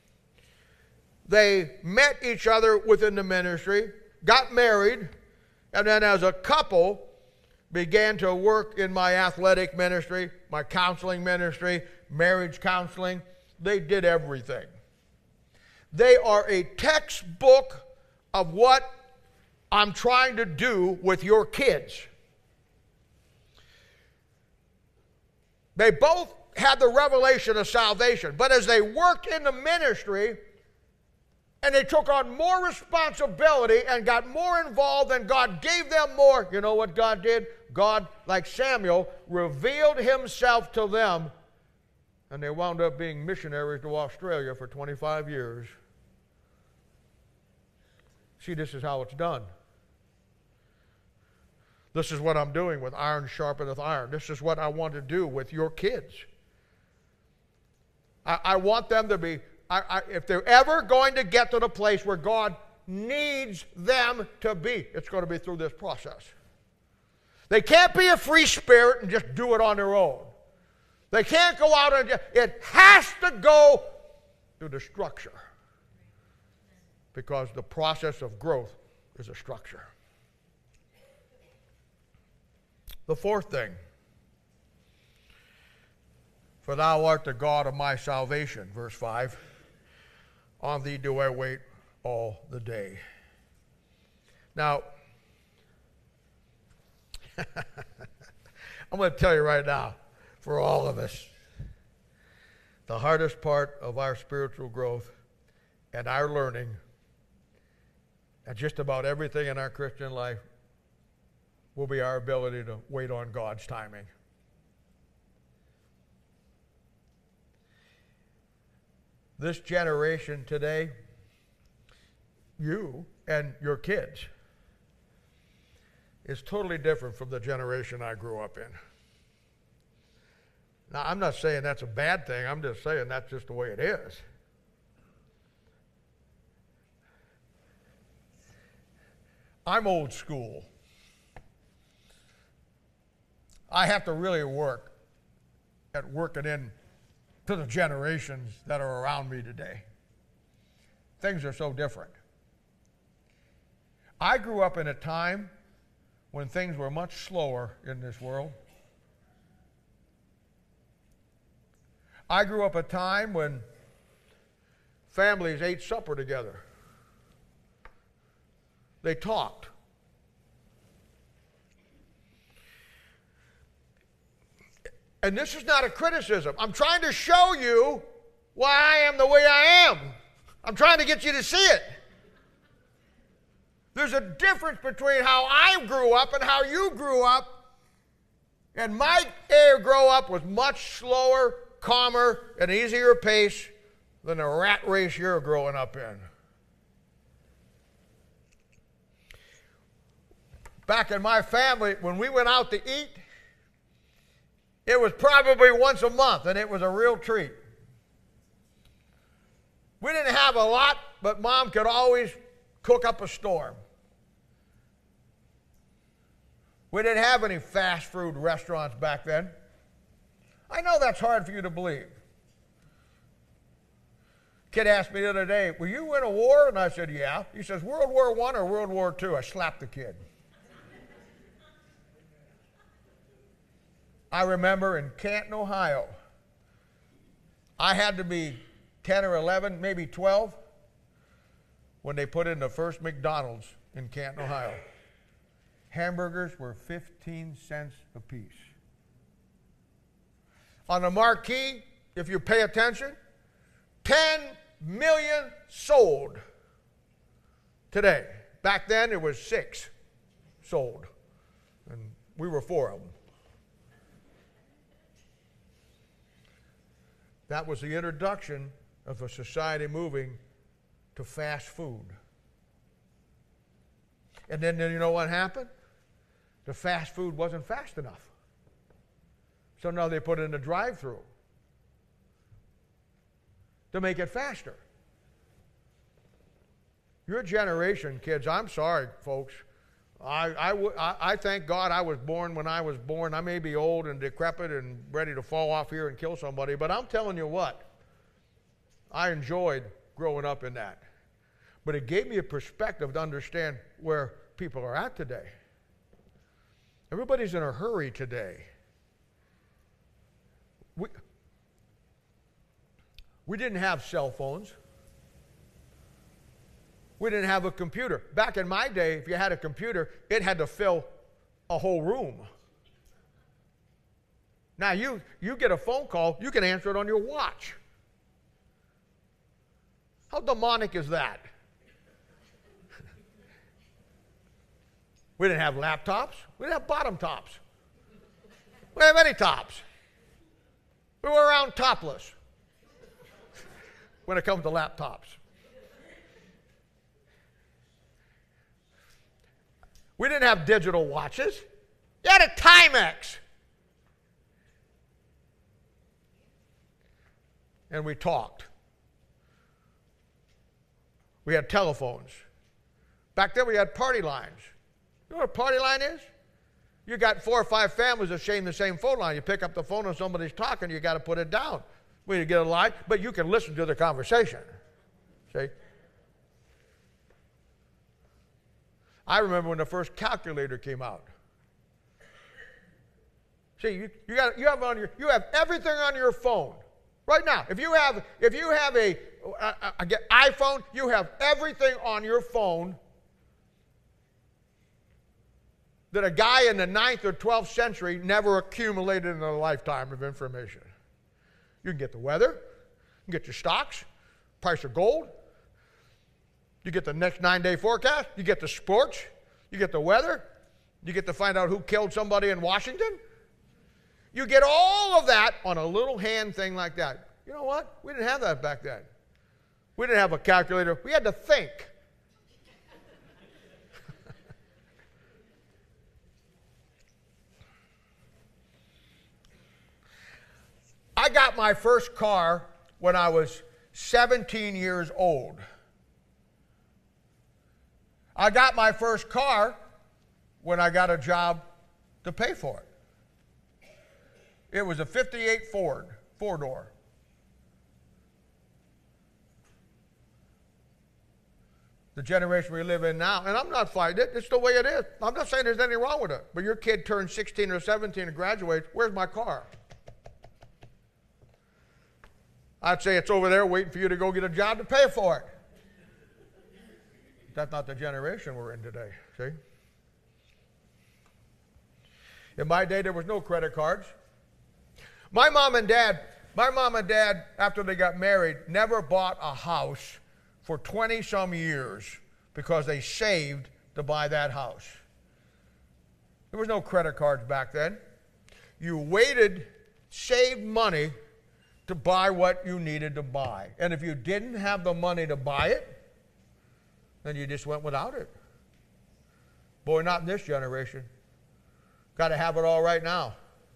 They met each other within the ministry, got married, and then as a couple began to work in my athletic ministry, my counseling ministry, marriage counseling. They did everything. They are a textbook of what I'm trying to do with your kids. They both had the revelation of salvation, but as they worked in the ministry, and they took on more responsibility and got more involved, and God gave them more. You know what God did? God, like Samuel, revealed Himself to them, and they wound up being missionaries to Australia for twenty-five years. See, this is how it's done. This is what I'm doing with iron sharpeneth iron. This is what I want to do with your kids. I, I want them to be... I, I, if they're ever going to get to the place where God needs them to be, it's going to be through this process. They can't be a free spirit and just do it on their own. They can't go out and just, it has to go through the structure. Because the process of growth is a structure. The fourth thing. For thou art the God of my salvation, verse five. On thee do I wait all the day. Now, I'm going to tell you right now, for all of us, the hardest part of our spiritual growth and our learning and just about everything in our Christian life will be our ability to wait on God's timing. This generation today, you and your kids, is totally different from the generation I grew up in. Now, I'm not saying that's a bad thing. I'm just saying that's just the way it is. I'm old school. I have to really work at working in to the generations that are around me today. Things are so different. I grew up in a time when things were much slower in this world. I grew up a time when families ate supper together. They talked. And this is not a criticism. I'm trying to show you why I am the way I am. I'm trying to get you to see it. There's a difference between how I grew up and how you grew up. And my era grow up was much slower, calmer, and easier pace than the rat race you're growing up in. Back in my family, when we went out to eat, it was probably once a month, and it was a real treat. We didn't have a lot, but Mom could always cook up a storm. We didn't have any fast food restaurants back then. I know that's hard for you to believe. Kid asked me the other day, were you in a war? And I said, yeah. He says, World War One or World War Two? I slapped the kid. I remember in Canton, Ohio, I had to be ten or eleven, maybe twelve, when they put in the first McDonald's in Canton, Ohio. Hamburgers were fifteen cents a piece. On the marquee, if you pay attention, ten million sold today. Back then, it was six sold, and we were four of them. That was the introduction of a society moving to fast food. And then, then you know what happened? The fast food wasn't fast enough. So now they put it in the drive-thru to make it faster. Your generation, kids, I'm sorry, folks. I, I, w- I, I thank God I was born when I was born. I may be old and decrepit and ready to fall off here and kill somebody, but I'm telling you what, I enjoyed growing up in that. But it gave me a perspective to understand where people are at today. Everybody's in a hurry today. We, we didn't have cell phones. We didn't have a computer. Back in my day, if you had a computer, it had to fill a whole room. Now, you, you get a phone call, you can answer it on your watch. How demonic is that? We didn't have laptops. We didn't have bottom tops. We didn't have any tops. We were around topless when it comes to laptops. We didn't have digital watches. You had a Timex. And we talked. We had telephones. Back then we had party lines. You know what a party line is? You got four or five families that share the same phone line. You pick up the phone and somebody's talking, you got to put it down. We get a line, but you can listen to the conversation. See? I remember when the first calculator came out. See, you, you got you have on your you have everything on your phone right now. If you have if you have a, a, a, a iPhone, you have everything on your phone that a guy in the ninth or twelfth century never accumulated in a lifetime of information. You can get the weather, You get your stocks, price of gold. You get the next nine-day forecast. You get the sports. You get the weather. You get to find out who killed somebody in Washington. You get all of that on a little hand thing like that. You know what? We didn't have that back then. We didn't have a calculator. We had to think. I got my first car when I was seventeen years old. I got my first car when I got a job to pay for it. It was a fifty-eight Ford, four-door. The generation we live in now, and I'm not fighting it, it's the way it is. I'm not saying there's anything wrong with it, but your kid turns sixteen or seventeen and graduates, where's my car? I'd say it's over there waiting for you to go get a job to pay for it. That's not the generation we're in today, see? In my day, there was no credit cards. My mom and dad, my mom and dad, after they got married, never bought a house for twenty some years because they saved to buy that house. There was no credit cards back then. You waited, saved money to buy what you needed to buy. And if you didn't have the money to buy it, then you just went without it. Boy, not in this generation. Got to have it all right now.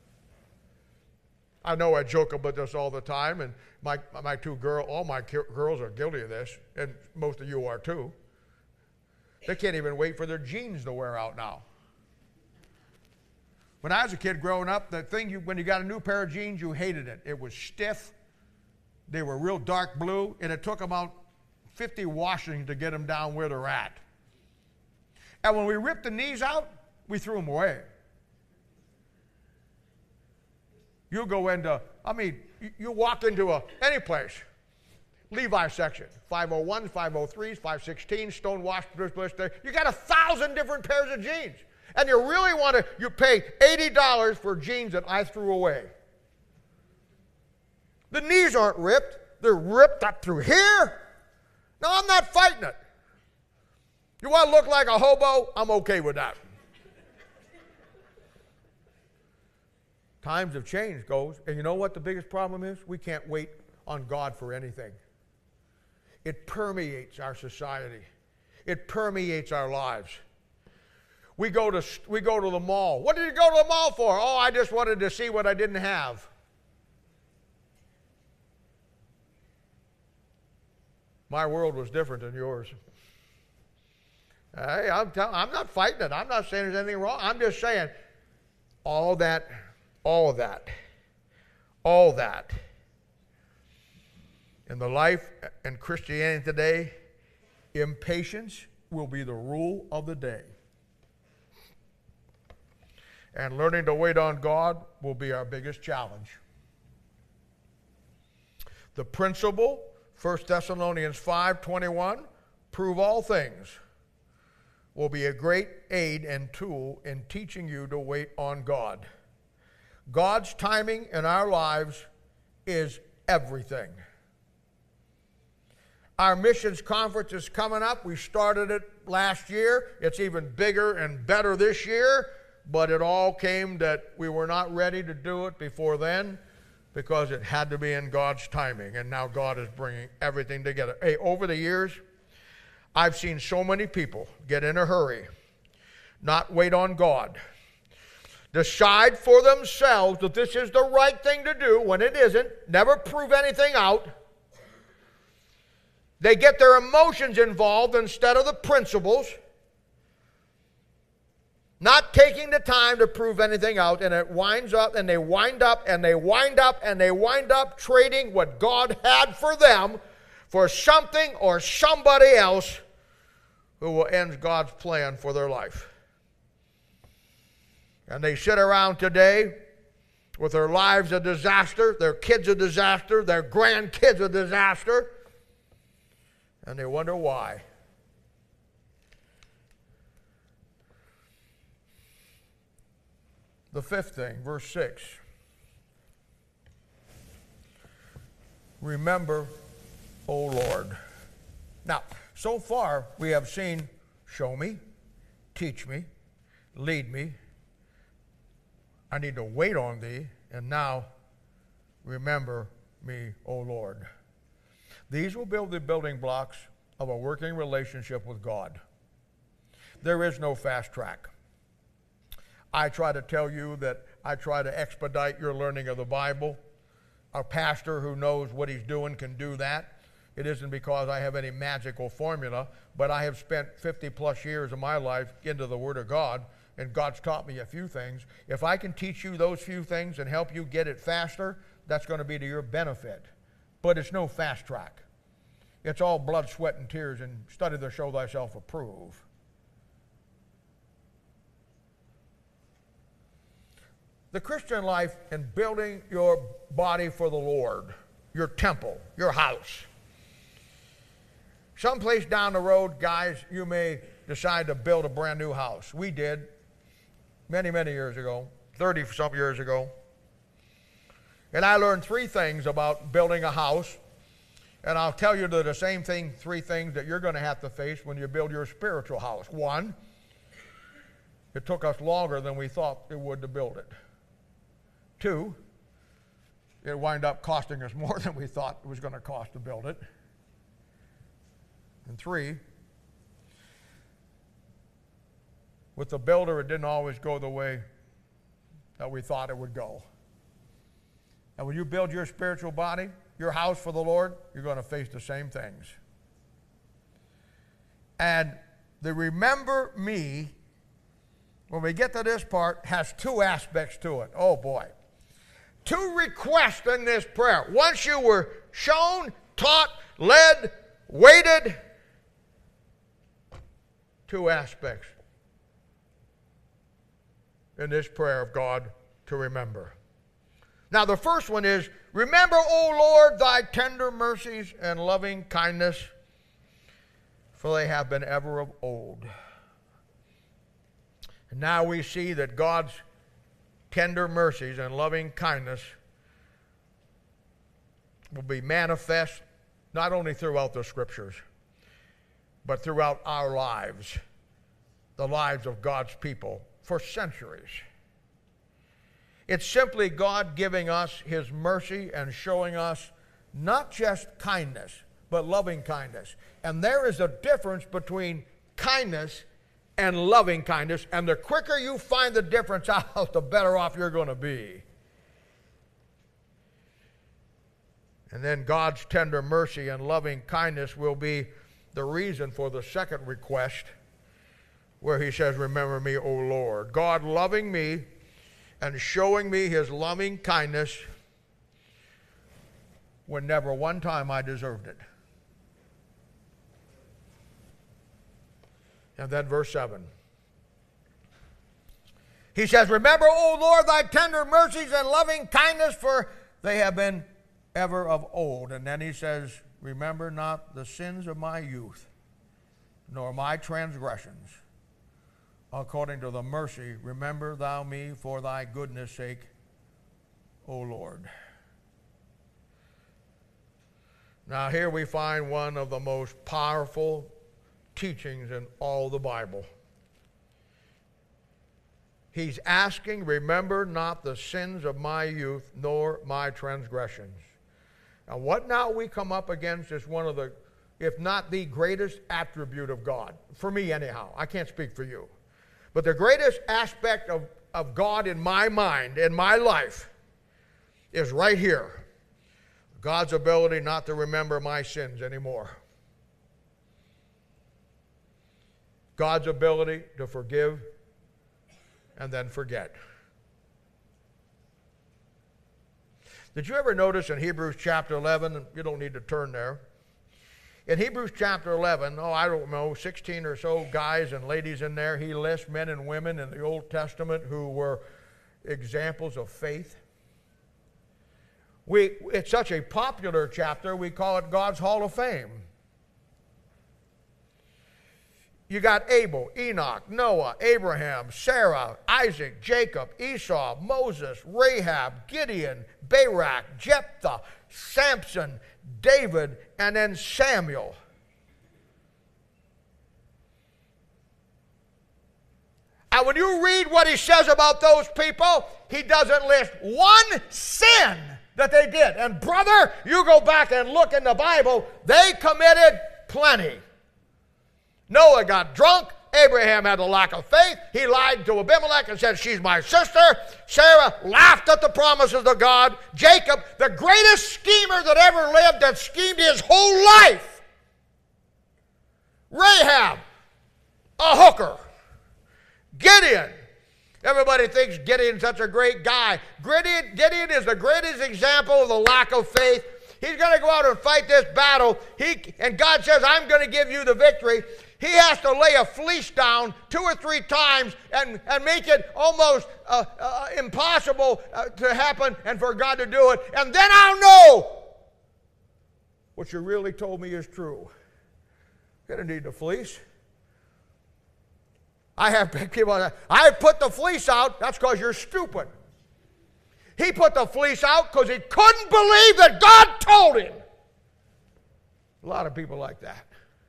I know I joke about this all the time, and my, my two girls, all my girls are guilty of this, and most of you are too. They can't even wait for their jeans to wear out now. When I was a kid growing up, the thing you, when you got a new pair of jeans, you hated it. It was stiff. They were real dark blue, and it took about fifty washings to get them down where they're at. And when we ripped the knees out, we threw them away. You go into, I mean, you, you walk into a, any place, Levi section, five oh ones, five oh threes, five sixteens, stonewashed, you got a thousand different pairs of jeans. And you really want to, you pay eighty dollars for jeans that I threw away. The knees aren't ripped. They're ripped up through here. No, I'm not fighting it. You want to look like a hobo? I'm okay with that. Times have changed, goes. And you know what the biggest problem is? We can't wait on God for anything. It permeates our society. It permeates our lives. We go to, we go to the mall. What did you go to the mall for? Oh, I just wanted to see what I didn't have. My world was different than yours. Hey, I'm, tell, I'm not fighting it. I'm not saying there's anything wrong. I'm just saying all that, all of that, all that in the life and Christianity today, impatience will be the rule of the day. And learning to wait on God will be our biggest challenge. The principle, First Thessalonians five twenty-one, prove all things, will be a great aid and tool in teaching you to wait on God. God's timing in our lives is everything. Our missions conference is coming up. We started it last year. It's even bigger and better this year. But it all came that we were not ready to do it before then because it had to be in God's timing. And now God is bringing everything together. Hey, over the years, I've seen so many people get in a hurry, not wait on God, decide for themselves that this is the right thing to do when it isn't, never prove anything out. They get their emotions involved instead of the principles. Not taking the time to prove anything out, and it winds up, and they wind up, and they wind up, and they wind up trading what God had for them for something or somebody else who will end God's plan for their life. And they sit around today with their lives a disaster, their kids a disaster, their grandkids a disaster, and they wonder why. The fifth thing, verse six. remember, O Lord. Now, so far we have seen show me, teach me, lead me. I need to wait on thee, and now remember me, O Lord. These will build the building blocks of a working relationship with God. There is no fast track. I try to tell you that I try to expedite your learning of the Bible. A pastor who knows what he's doing can do that. It isn't because I have any magical formula, but I have spent fifty plus years of my life into the Word of God, and God's taught me a few things. If I can teach you those few things and help you get it faster, that's going to be to your benefit. But it's no fast track. It's all blood, sweat, and tears, and study to show thyself approved. The Christian life and building your body for the Lord, your temple, your house. Someplace down the road, guys, you may decide to build a brand new house. We did many, many years ago, thirty-some years ago. And I learned three things about building a house. And I'll tell you the same thing, three things that you're going to have to face when you build your spiritual house. One, it took us longer than we thought it would to build it. Two, it wound up costing us more than we thought it was going to cost to build it. And three, with the builder, it didn't always go the way that we thought it would go. And when you build your spiritual body, your house for the Lord, you're going to face the same things. And the remember me, when we get to this part, has two aspects to it. Oh boy. Two requests in this prayer. Once you were shown, taught, led, waited, two aspects in this prayer of God to remember. Now the first one is, remember, O Lord, thy tender mercies and loving kindness, for they have been ever of old. And now we see that God's tender mercies and loving kindness will be manifest not only throughout the Scriptures, but throughout our lives, the lives of God's people for centuries. It's simply God giving us His mercy and showing us not just kindness, but loving kindness. And there is a difference between kindness and loving kindness, and the quicker you find the difference out, the better off you're going to be. And then God's tender mercy and loving kindness will be the reason for the second request, where He says, remember me, O Lord. God loving me and showing me His loving kindness when never one time I deserved it. And then verse seven. He says, remember, O Lord, thy tender mercies and loving kindness, for they have been ever of old. And then he says, remember not the sins of my youth, nor my transgressions. According to the mercy, remember thou me for thy goodness' sake, O Lord. Now here we find one of the most powerful teachings in all the Bible. He's asking, remember not the sins of my youth, nor my transgressions. And what now we come up against is one of the, if not the greatest attribute of God. For me anyhow, I can't speak for you. But the greatest aspect of, of God in my mind, in my life, is right here. God's ability not to remember my sins anymore. God's ability to forgive and then forget. Did you ever notice in Hebrews chapter eleven, you don't need to turn there, in Hebrews chapter eleven, oh, I don't know, sixteen or so guys and ladies in there, he lists men and women in the Old Testament who were examples of faith. We, it's such a popular chapter, we call it God's Hall of Fame. You got Abel, Enoch, Noah, Abraham, Sarah, Isaac, Jacob, Esau, Moses, Rahab, Gideon, Barak, Jephthah, Samson, David, and then Samuel. And when you read what he says about those people, he doesn't list one sin that they did. And brother, you go back and look in the Bible, they committed plenty. Noah got drunk. Abraham had a lack of faith. He lied to Abimelech and said, she's my sister. Sarah laughed at the promises of God. Jacob, the greatest schemer that ever lived, that schemed his whole life. Rahab, a hooker. Gideon. Everybody thinks Gideon's such a great guy. Gideon, Gideon is the greatest example of the lack of faith. He's going to go out and fight this battle. He, and God says, I'm going to give you the victory. He has to lay a fleece down two or three times and, and make it almost uh, uh, impossible uh, to happen and for God to do it. And then I'll know what you really told me is true. You don't need the fleece. I have people that, I put the fleece out, that's because you're stupid. He put the fleece out because he couldn't believe that God told him. A lot of people like that.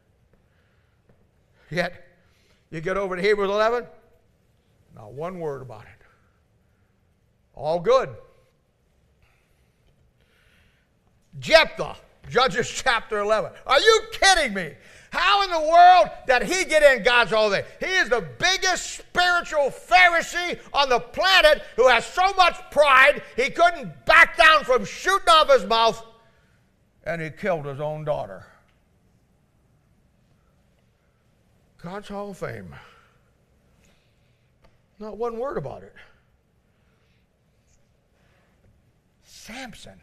Yet, you get over to Hebrews eleven, not one word about it. All good. Jephthah, Judges chapter eleven. Are you kidding me? How in the world did he get in God's all day? He is the biggest spiritual Pharisee on the planet who has so much pride he couldn't back down from shooting off his mouth, and he killed his own daughter. God's Hall of Fame. Not one word about it. Samson.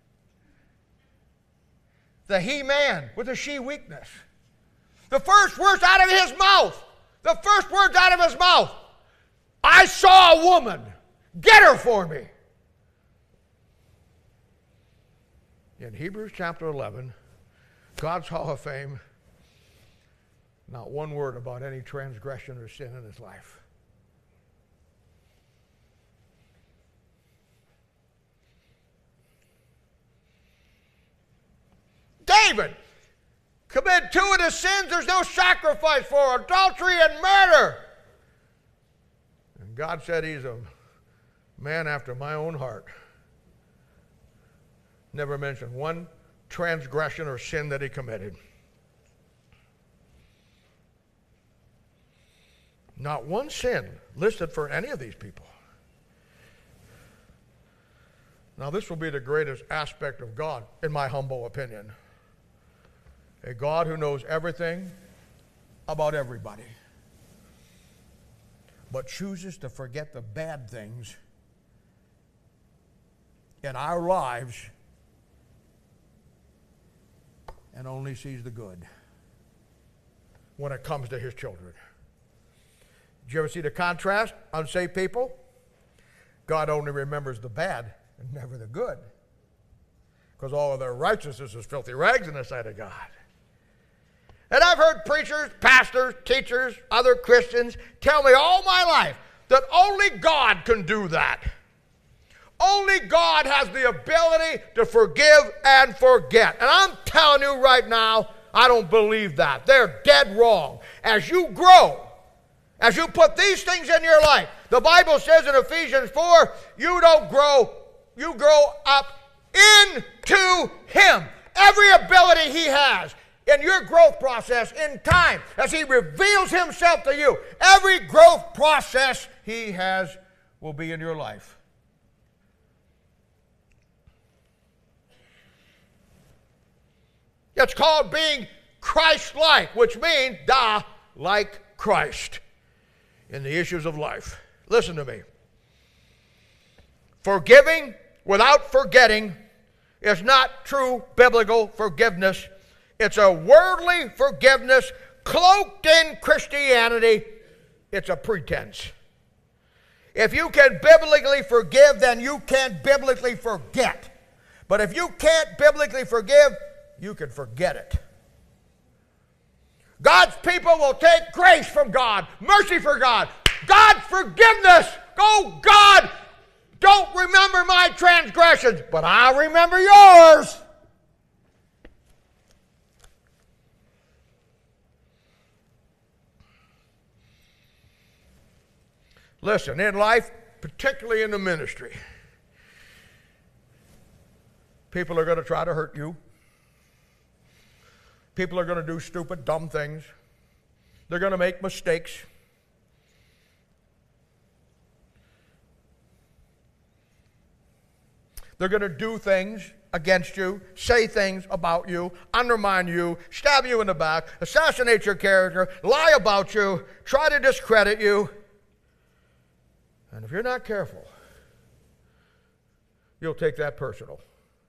The he-man with the she-weakness. The first words out of his mouth. The first words out of his mouth. I saw a woman. Get her for me. In Hebrews chapter eleven, God's Hall of Fame, not one word about any transgression or sin in his life. David committed two of the sins there's no sacrifice for, adultery and murder. And God said he's a man after my own heart. Never mentioned one transgression or sin that he committed. Not one sin listed for any of these people. Now, this will be the greatest aspect of God, in my humble opinion. A God who knows everything about everybody, but chooses to forget the bad things in our lives and only sees the good when it comes to his children. Did you ever see the contrast? Unsaved people, God only remembers the bad and never the good, because all of their righteousness is filthy rags in the sight of God. And I've heard preachers, pastors, teachers, other Christians tell me all my life that only God can do that. Only God has the ability to forgive and forget. And I'm telling you right now, I don't believe that. They're dead wrong. As you grow, as you put these things in your life, the Bible says in Ephesians four, you don't grow, you grow up into him. Every ability he has in your growth process in time, as he reveals himself to you, every growth process he has will be in your life. It's called being Christ-like, which means da, like Christ, in the issues of life. Listen to me. Forgiving without forgetting is not true biblical forgiveness. It's a worldly forgiveness cloaked in Christianity. It's a pretense. If you can biblically forgive, then you can biblically forget. But if you can't biblically forgive, you can forget it. God's people will take grace from God, mercy for God, God's forgiveness. Oh, God, don't remember my transgressions, but I'll remember yours. Listen, in life, particularly in the ministry, people are going to try to hurt you. People are going to do stupid, dumb things. They're going to make mistakes. They're going to do things against you, say things about you, undermine you, stab you in the back, assassinate your character, lie about you, try to discredit you. And if you're not careful, you'll take that personal.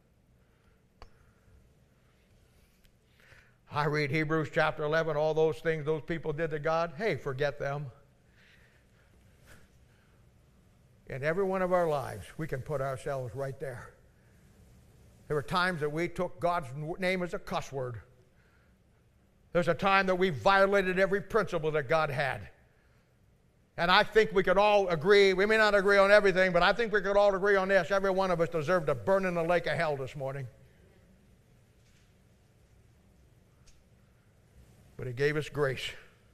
I read Hebrews chapter eleven, all those things those people did to God. Hey, forget them. In every one of our lives, we can put ourselves right there. There were times that we took God's name as a cuss word. There's a time that we violated every principle that God had. And I think we could all agree, we may not agree on everything, but I think we could all agree on this. Every one of us deserved to burn in the lake of hell this morning. But He gave us grace.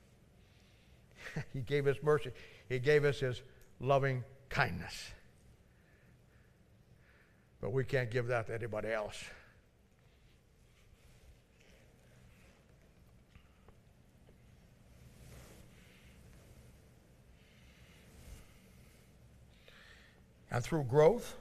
He gave us mercy. He gave us His loving kindness. But we can't give that to anybody else. And through growth,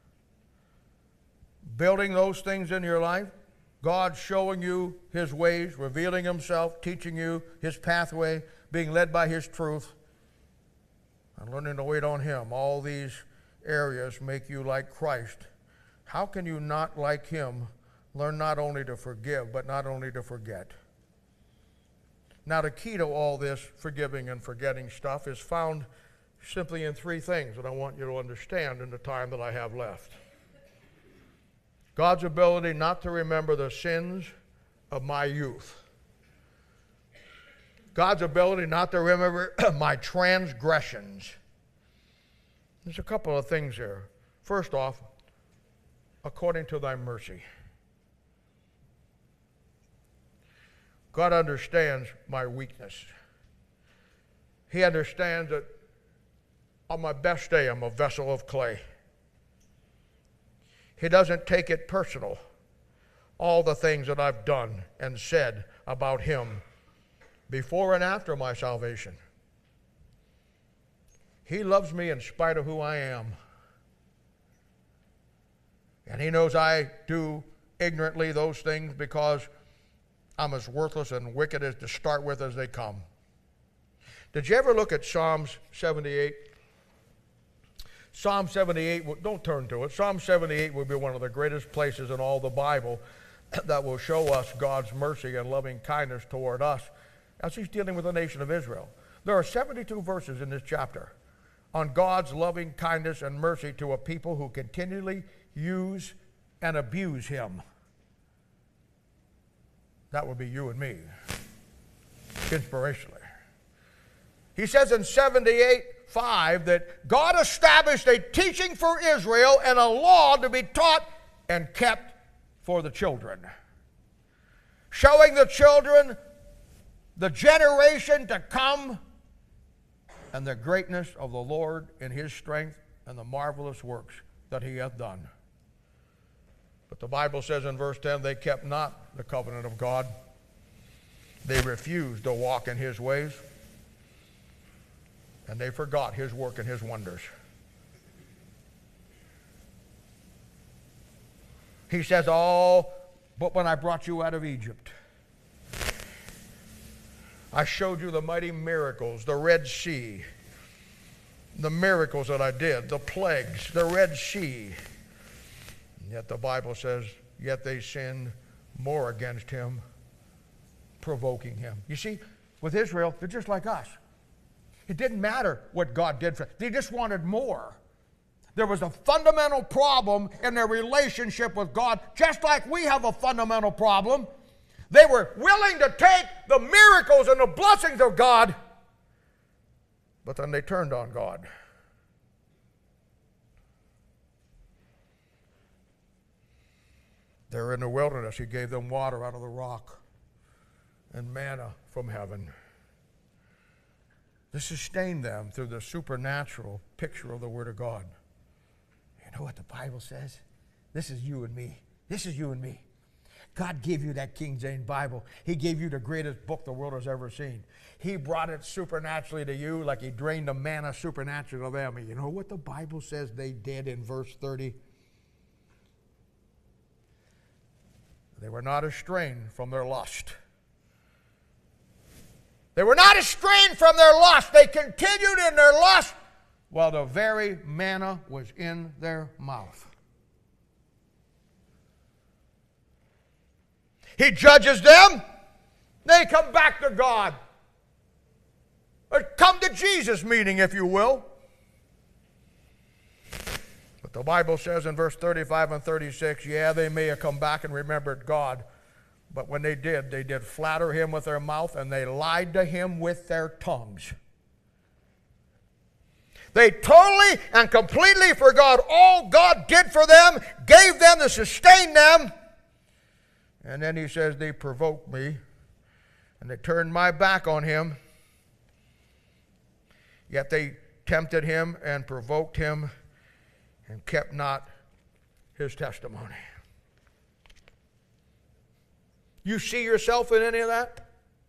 building those things in your life, God showing you His ways, revealing Himself, teaching you His pathway, being led by His truth, and learning to wait on Him. All these areas make you like Christ. How can you not, like Him, learn not only to forgive, but not only to forget? Now, the key to all this forgiving and forgetting stuff is found simply in three things that I want you to understand in the time that I have left. God's ability not to remember the sins of my youth. God's ability not to remember my transgressions. There's a couple of things here. First off, according to thy mercy. God understands my weakness. He understands that on my best day, I'm a vessel of clay. He doesn't take it personal, all the things that I've done and said about Him before and after my salvation. He loves me in spite of who I am. And He knows I do ignorantly those things because I'm as worthless and wicked as to start with as they come. Did you ever look at Psalms seventy-eight? Psalm seventy-eight, don't turn to it. Psalm seventy-eight will be one of the greatest places in all the Bible that will show us God's mercy and loving kindness toward us as He's dealing with the nation of Israel. There are seventy-two verses in this chapter on God's loving kindness and mercy to a people who continually use and abuse Him. That would be you and me, inspirationally. He says in seventy-eight five that God established a teaching for Israel and a law to be taught and kept for the children, showing the children the generation to come and the greatness of the Lord in His strength and the marvelous works that He hath done. But the Bible says in verse ten, they kept not the covenant of God. They refused to walk in His ways. And they forgot His work and His wonders. He says, oh, but when I brought you out of Egypt, I showed you the mighty miracles, the Red Sea, the miracles that I did, the plagues, the Red Sea. And yet the Bible says, yet they sinned more against Him, provoking Him. You see, with Israel, they're just like us. It didn't matter what God did for them. They just wanted more. There was a fundamental problem in their relationship with God, just like we have a fundamental problem. They were willing to take the miracles and the blessings of God, but then they turned on God. They're in the wilderness. He gave them water out of the rock and manna from heaven. to sustain them through the supernatural picture of the Word of God. You know what the Bible says? This is you and me. This is you and me. God gave you that King James Bible. He gave you the greatest book the world has ever seen. He brought it supernaturally to you like he drained the manna supernaturally of them. You know what the Bible says they did in verse thirty? They were not estranged from their lust. They were not estranged from their lust. They continued in their lust while the very manna was in their mouth. He judges them. They come back to God. Or come to Jesus meeting, if you will. But the Bible says in verse thirty-five and thirty-six, yeah, they may have come back and remembered God. But when they did, they did flatter him with their mouth, and they lied to him with their tongues. They totally and completely forgot all God did for them, gave them to sustain them. And then he says, they provoked me, and they turned my back on him. Yet they tempted him and provoked him and kept not his testimony. You see yourself in any of that?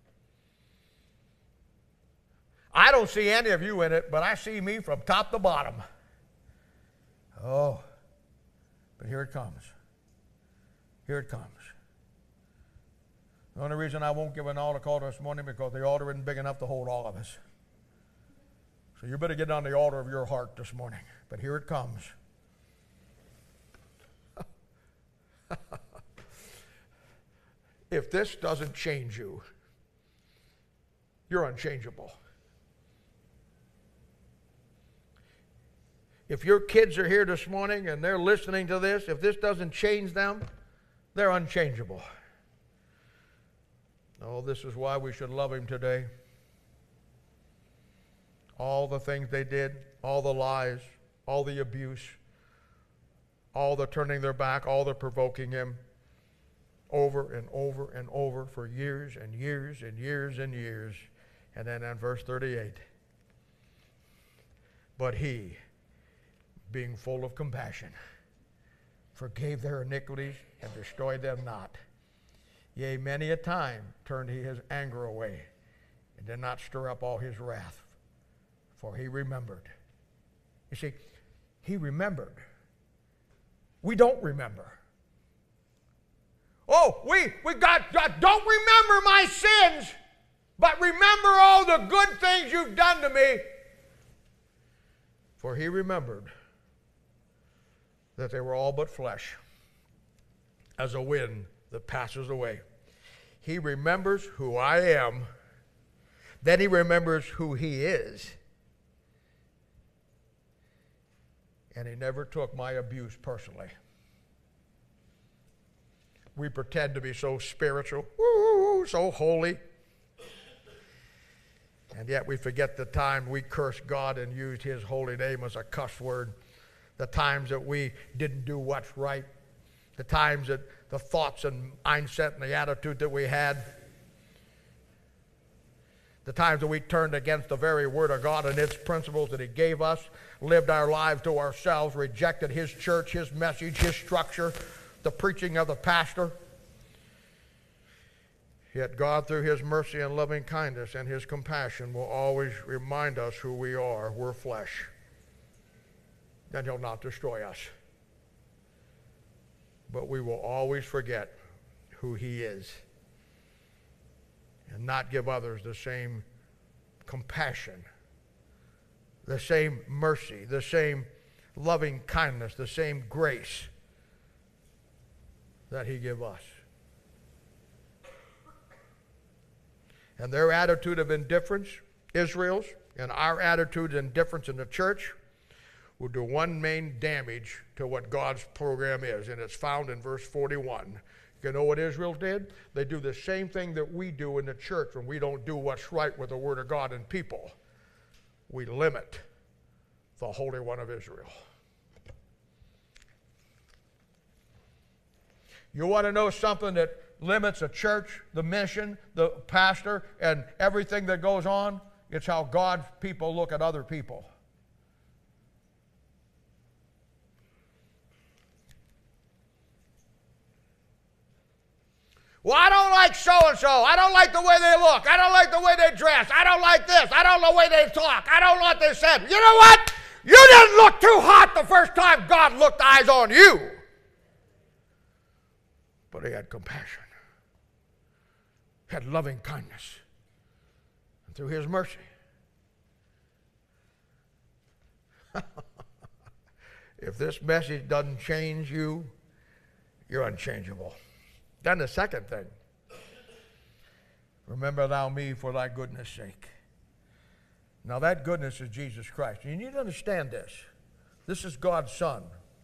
I don't see any of you in it, but I see me from top to bottom. Oh, but here it comes. Here it comes. The only reason I won't give an altar call this morning because the altar isn't big enough to hold all of us. So you better get on the altar of your heart this morning. But here it comes. If this doesn't change you, you're unchangeable. If your kids are here this morning and they're listening to this, if this doesn't change them, they're unchangeable. Oh, this is why we should love him today. All the things they did, all the lies, all the abuse, all the turning their back, all the provoking him, over and over and over for years and years and years and years. And then in verse thirty-eight, but he, being full of compassion, forgave their iniquities and destroyed them not. Yea, many a time turned he his anger away and did not stir up all his wrath, for he remembered. You see, he remembered. We don't remember. Oh, we, we got, got, don't remember my sins, but remember all the good things you've done to me. For he remembered that they were all but flesh, as a wind that passes away. He remembers who I am. Then he remembers who he is. And he never took my abuse personally. We pretend to be so spiritual, woo, so holy. And yet we forget the time we cursed God and used his holy name as a cuss word. The times that we didn't do what's right. The times that the thoughts and mindset and the attitude that we had. The times that we turned against the very word of God and its principles that he gave us, lived our lives to ourselves, rejected his church, his message, his structure, the preaching of the pastor. Yet God, through his mercy and loving kindness and his compassion, will always remind us who we are. We're flesh. And he'll not destroy us. But we will always forget who he is and not give others the same compassion, the same mercy, the same loving kindness, the same grace that he gave us. And their attitude of indifference, Israel's, and our attitude of indifference in the church, will do one main damage to what God's program is, and it's found in verse forty-one. You know what Israel did? They do the same thing that we do in the church when we don't do what's right with the Word of God and people. We limit the Holy One of Israel. You want to know something that limits a church, the mission, the pastor, and everything that goes on It's how God's people look at other people. Well, I don't like so-and-so. I don't like the way they look. I don't like the way they dress. I don't like this. I don't like the way they talk. I don't like what they said. You know what? You didn't look too hot the first time God looked eyes on you. But he had compassion. Had loving kindness. And through his mercy. If this message doesn't change you, you're unchangeable. Then the second thing, remember thou me for thy goodness' sake. Now that goodness is Jesus Christ. You need to understand this. This is God's Son.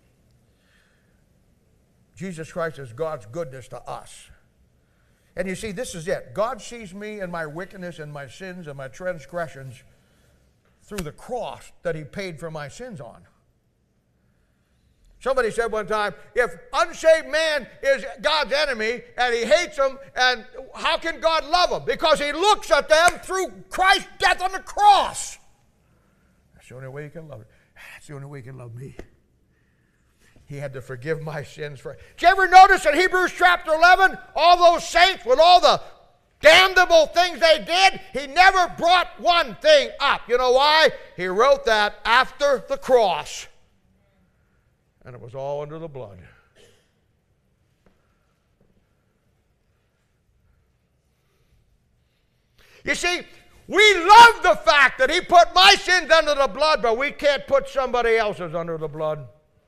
Jesus Christ is God's goodness to us. And you see, this is it. God sees me and my wickedness and my sins and my transgressions through the cross that he paid for my sins on. Somebody said one time, if unsaved man is God's enemy and he hates them, and how can God love them? Because he looks at them through Christ's death on the cross. That's the only way he can love it. That's the only way he can love me. He had to forgive my sins. For. Did you ever notice in Hebrews chapter eleven, all those saints with all the damnable things they did, he never brought one thing up. You know why? He wrote that after the cross. And it was all under the blood. You see, we love the fact that he put my sins under the blood, but we can't put somebody else's under the blood.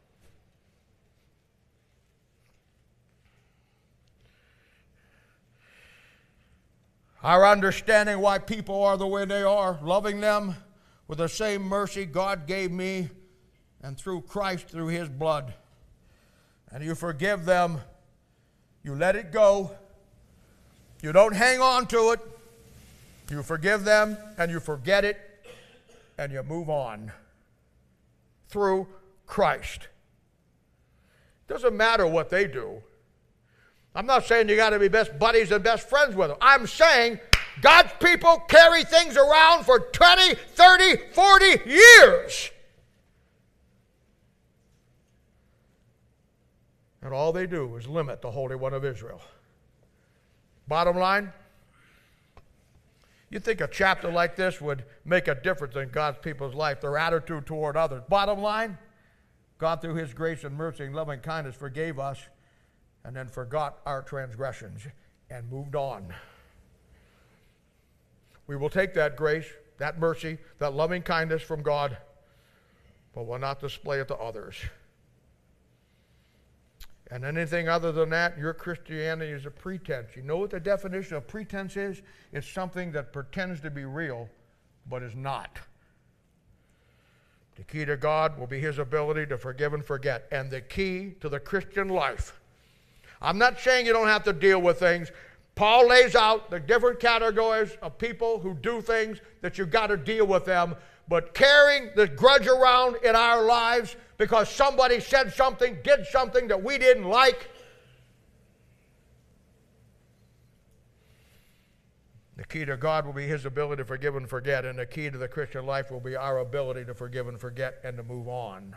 Our understanding why people are the way they are, loving them with the same mercy God gave me, and through Christ, through his blood. And you forgive them. You let it go. You don't hang on to it. You forgive them and you forget it and you move on through Christ. Doesn't matter what they do. I'm not saying you got to be best buddies and best friends with them. I'm saying God's people carry things around for twenty, thirty, forty years. And all they do is limit the Holy One of Israel. Bottom line, you think a chapter like this would make a difference in God's people's life, their attitude toward others. Bottom line, God through his grace and mercy and loving kindness forgave us and then forgot our transgressions and moved on. We will take that grace, that mercy, that loving kindness from God, but will not display it to others. And anything other than that, your Christianity is a pretense. You know what the definition of pretense is? It's something that pretends to be real, but is not. The key to God will be his ability to forgive and forget. And the key to the Christian life. I'm not saying you don't have to deal with things. Paul lays out the different categories of people who do things that you've got to deal with them. But carrying the grudge around in our lives because somebody said something, did something that we didn't like. The key to God will be his ability to forgive and forget, and the key to the Christian life will be our ability to forgive and forget and to move on.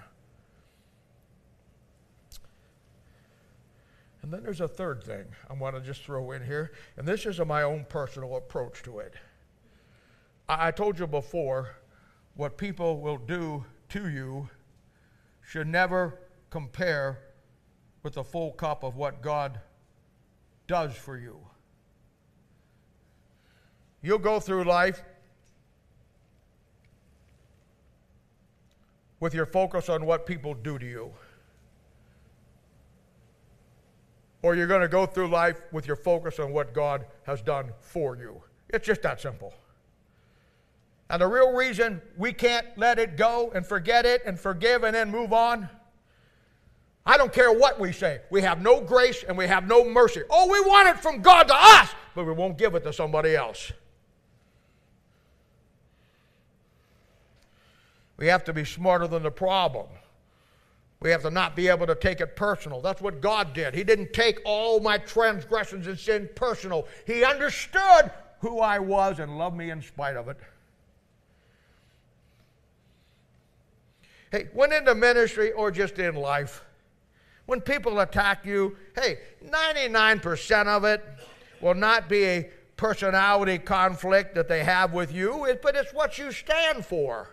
And then there's a third thing I want to just throw in here, and this is my own personal approach to it. I, I told you before, what people will do to you should never compare with the full cup of what God does for you. You'll go through life with your focus on what people do to you. Or you're going to go through life with your focus on what God has done for you. It's just that simple. And the real reason we can't let it go and forget it and forgive and then move on, I don't care what we say. We have no grace and we have no mercy. Oh, we want it from God to us, but we won't give it to somebody else. We have to be smarter than the problem. We have to not be able to take it personal. That's what God did. He didn't take all my transgressions and sin personal. He understood who I was and loved me in spite of it. Hey, when in the ministry or just in life, when people attack you, hey, ninety-nine percent of it will not be a personality conflict that they have with you, but it's what you stand for.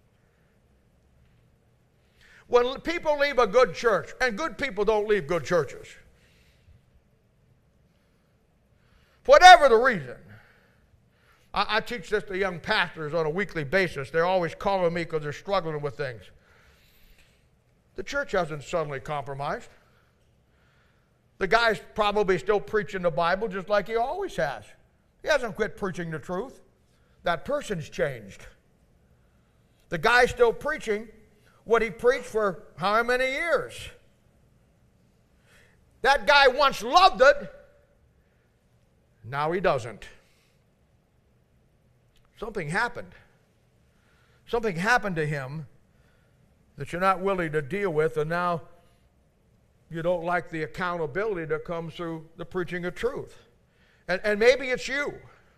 When people leave a good church, and good people don't leave good churches, whatever the reason. I, I teach this to young pastors on a weekly basis. They're always calling me because they're struggling with things. The church hasn't suddenly compromised. The guy's probably still preaching the Bible just like he always has. He hasn't quit preaching the truth. That person's changed. The guy's still preaching what he preached for how many years. That guy once loved it. Now he doesn't. Something happened. Something happened to him that you're not willing to deal with, and now you don't like the accountability that comes through the preaching of truth. And, and maybe it's you.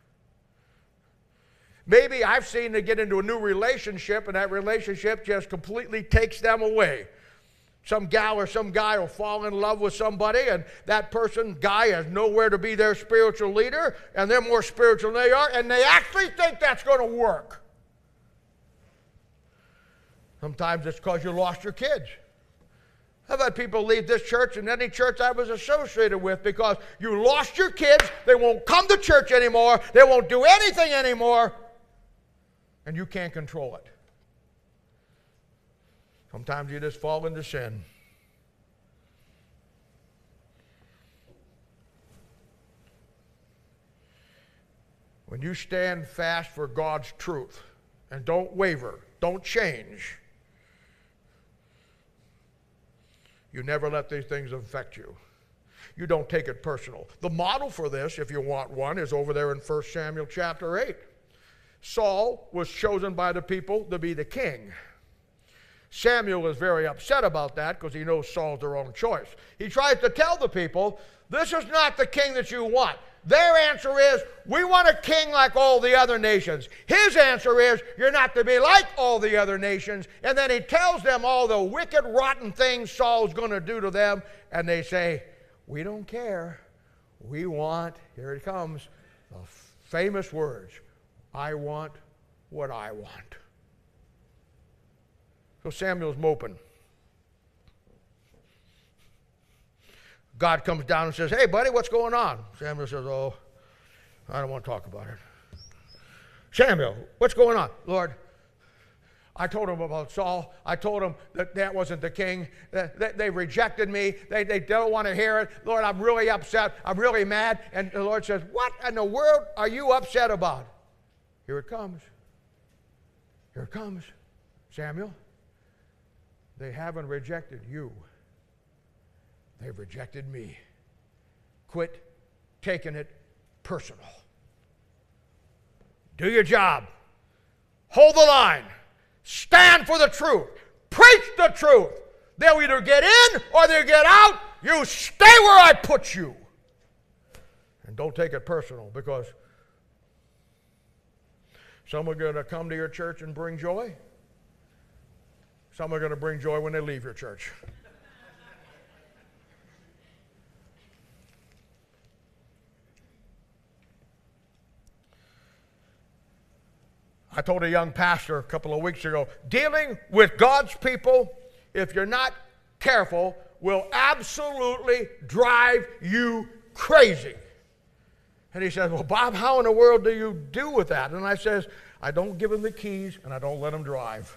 Maybe I've seen them get into a new relationship, and that relationship just completely takes them away. Some gal or some guy will fall in love with somebody, and that person, guy, has nowhere to be their spiritual leader, and they're more spiritual than they are, and they actually think that's going to work. Sometimes it's because you lost your kids. I've had people leave this church and any church I was associated with because you lost your kids, they won't come to church anymore, they won't do anything anymore, and you can't control it. Sometimes you just fall into sin. When you stand fast for God's truth and don't waver, don't change, you never let these things affect you. You don't take it personal. The model for this, if you want one, is over there in First Samuel chapter eight. Saul was chosen by the people to be the king. Samuel is very upset about that because he knows Saul's the wrong choice. He tries to tell the people, this is not the king that you want. Their answer is, we want a king like all the other nations. His answer is, you're not to be like all the other nations. And then he tells them all the wicked, rotten things Saul's going to do to them. And they say, we don't care. We want, here it comes, the famous words, I want what I want. So Samuel's moping. God comes down and says, hey, buddy, what's going on? Samuel says, oh, I don't want to talk about it. Samuel, what's going on? Lord, I told him about Saul. I told him that that wasn't the king. They, they rejected me. They, they don't want to hear it. Lord, I'm really upset. I'm really mad. And the Lord says, what in the world are you upset about? Here it comes. Here it comes, Samuel. They haven't rejected you. They've rejected me. Quit taking it personal. Do your job. Hold the line. Stand for the truth. Preach the truth. They'll either get in or they'll get out. You stay where I put you. And don't take it personal, because some are going to come to your church and bring joy. Some are going to bring joy when they leave your church. I told a young pastor a couple of weeks ago, dealing with God's people, if you're not careful, will absolutely drive you crazy. And he says, well, Bob, how in the world do you do with that? And I says, I don't give them the keys and I don't let them drive.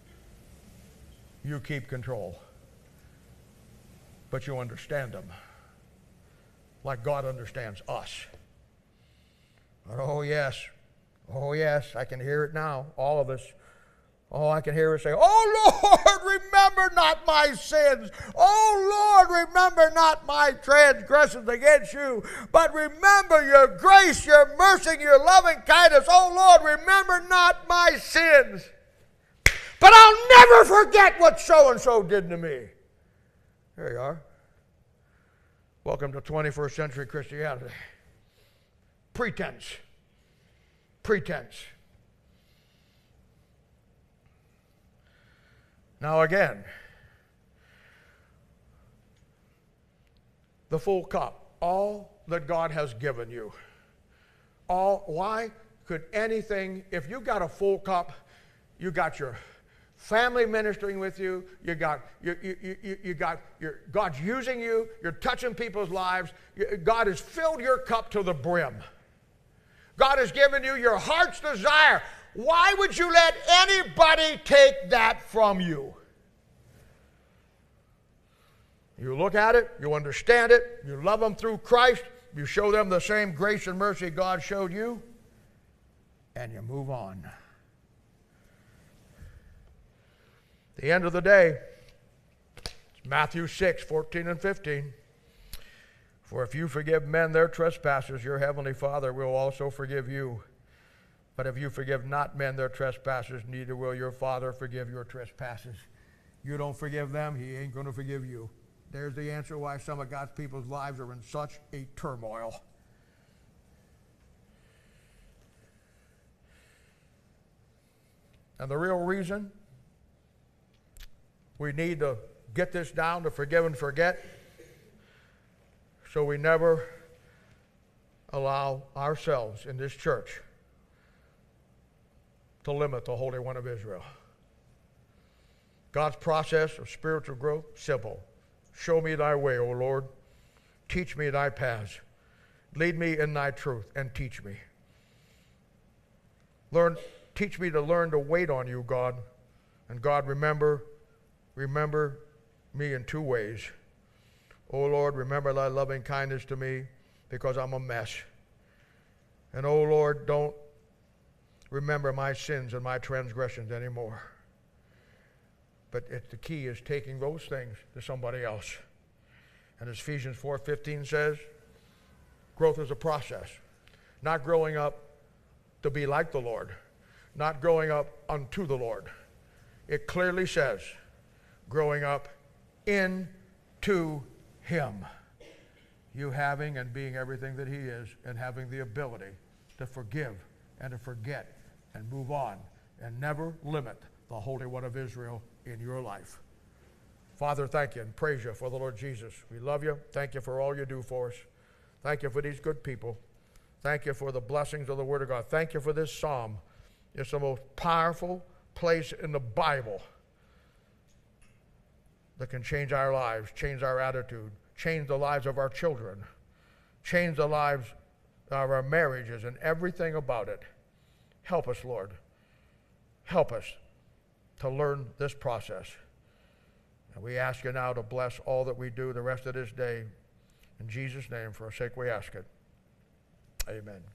You keep control. But you understand them like God understands us. But oh, yes. Oh, yes, I can hear it now, all of us. Oh, I can hear us say, oh, Lord, remember not my sins. Oh, Lord, remember not my transgressions against you. But remember your grace, your mercy, your loving kindness. Oh, Lord, remember not my sins. But I'll never forget what so-and-so did to me. There you are. Welcome to twenty-first century Christianity. Pretense. Pretense. Now again, the full cup, all that God has given you. All, why could anything, if you got a full cup, you got your family ministering with you, you got, you, you, you, you got your, God's using you, you're touching people's lives, God has filled your cup to the brim. God has given you your heart's desire. Why would you let anybody take that from you? You look at it, you understand it, you love them through Christ, you show them the same grace and mercy God showed you, and you move on. At the end of the day, it's Matthew six, fourteen and fifteen. For if you forgive men their trespasses, your heavenly Father will also forgive you. But if you forgive not men their trespasses, neither will your Father forgive your trespasses. You don't forgive them, He ain't going to forgive you. There's the answer why some of God's people's lives are in such a turmoil. And the real reason we need to get this down to forgive and forget, so we never allow ourselves in this church to limit the Holy One of Israel. God's process of spiritual growth, simple. Show me thy way, O Lord. Teach me thy paths. Lead me in thy truth and teach me. Learn, teach me to learn to wait on you, God. And God, remember, remember me in two ways. O Lord, remember thy loving kindness to me because I'm a mess. And O Lord, don't remember my sins and my transgressions anymore. But it, the key is taking those things to somebody else. And as Ephesians four fifteen says, growth is a process. Not growing up to be like the Lord. Not growing up unto the Lord. It clearly says, growing up into Him. You having and being everything that He is, and having the ability to forgive and to forget and move on and never limit the Holy One of Israel in your life. Father, thank you and praise you for the Lord Jesus. We love you. Thank you for all you do for us. Thank you for these good people. Thank you for the blessings of the Word of God. Thank you for this psalm. It's the most powerful place in the Bible that can change our lives, change our attitude, change the lives of our children, change the lives of our marriages and everything about it. Help us, Lord. Help us to learn this process. And we ask you now to bless all that we do the rest of this day. In Jesus' name, for our sake we ask it. Amen.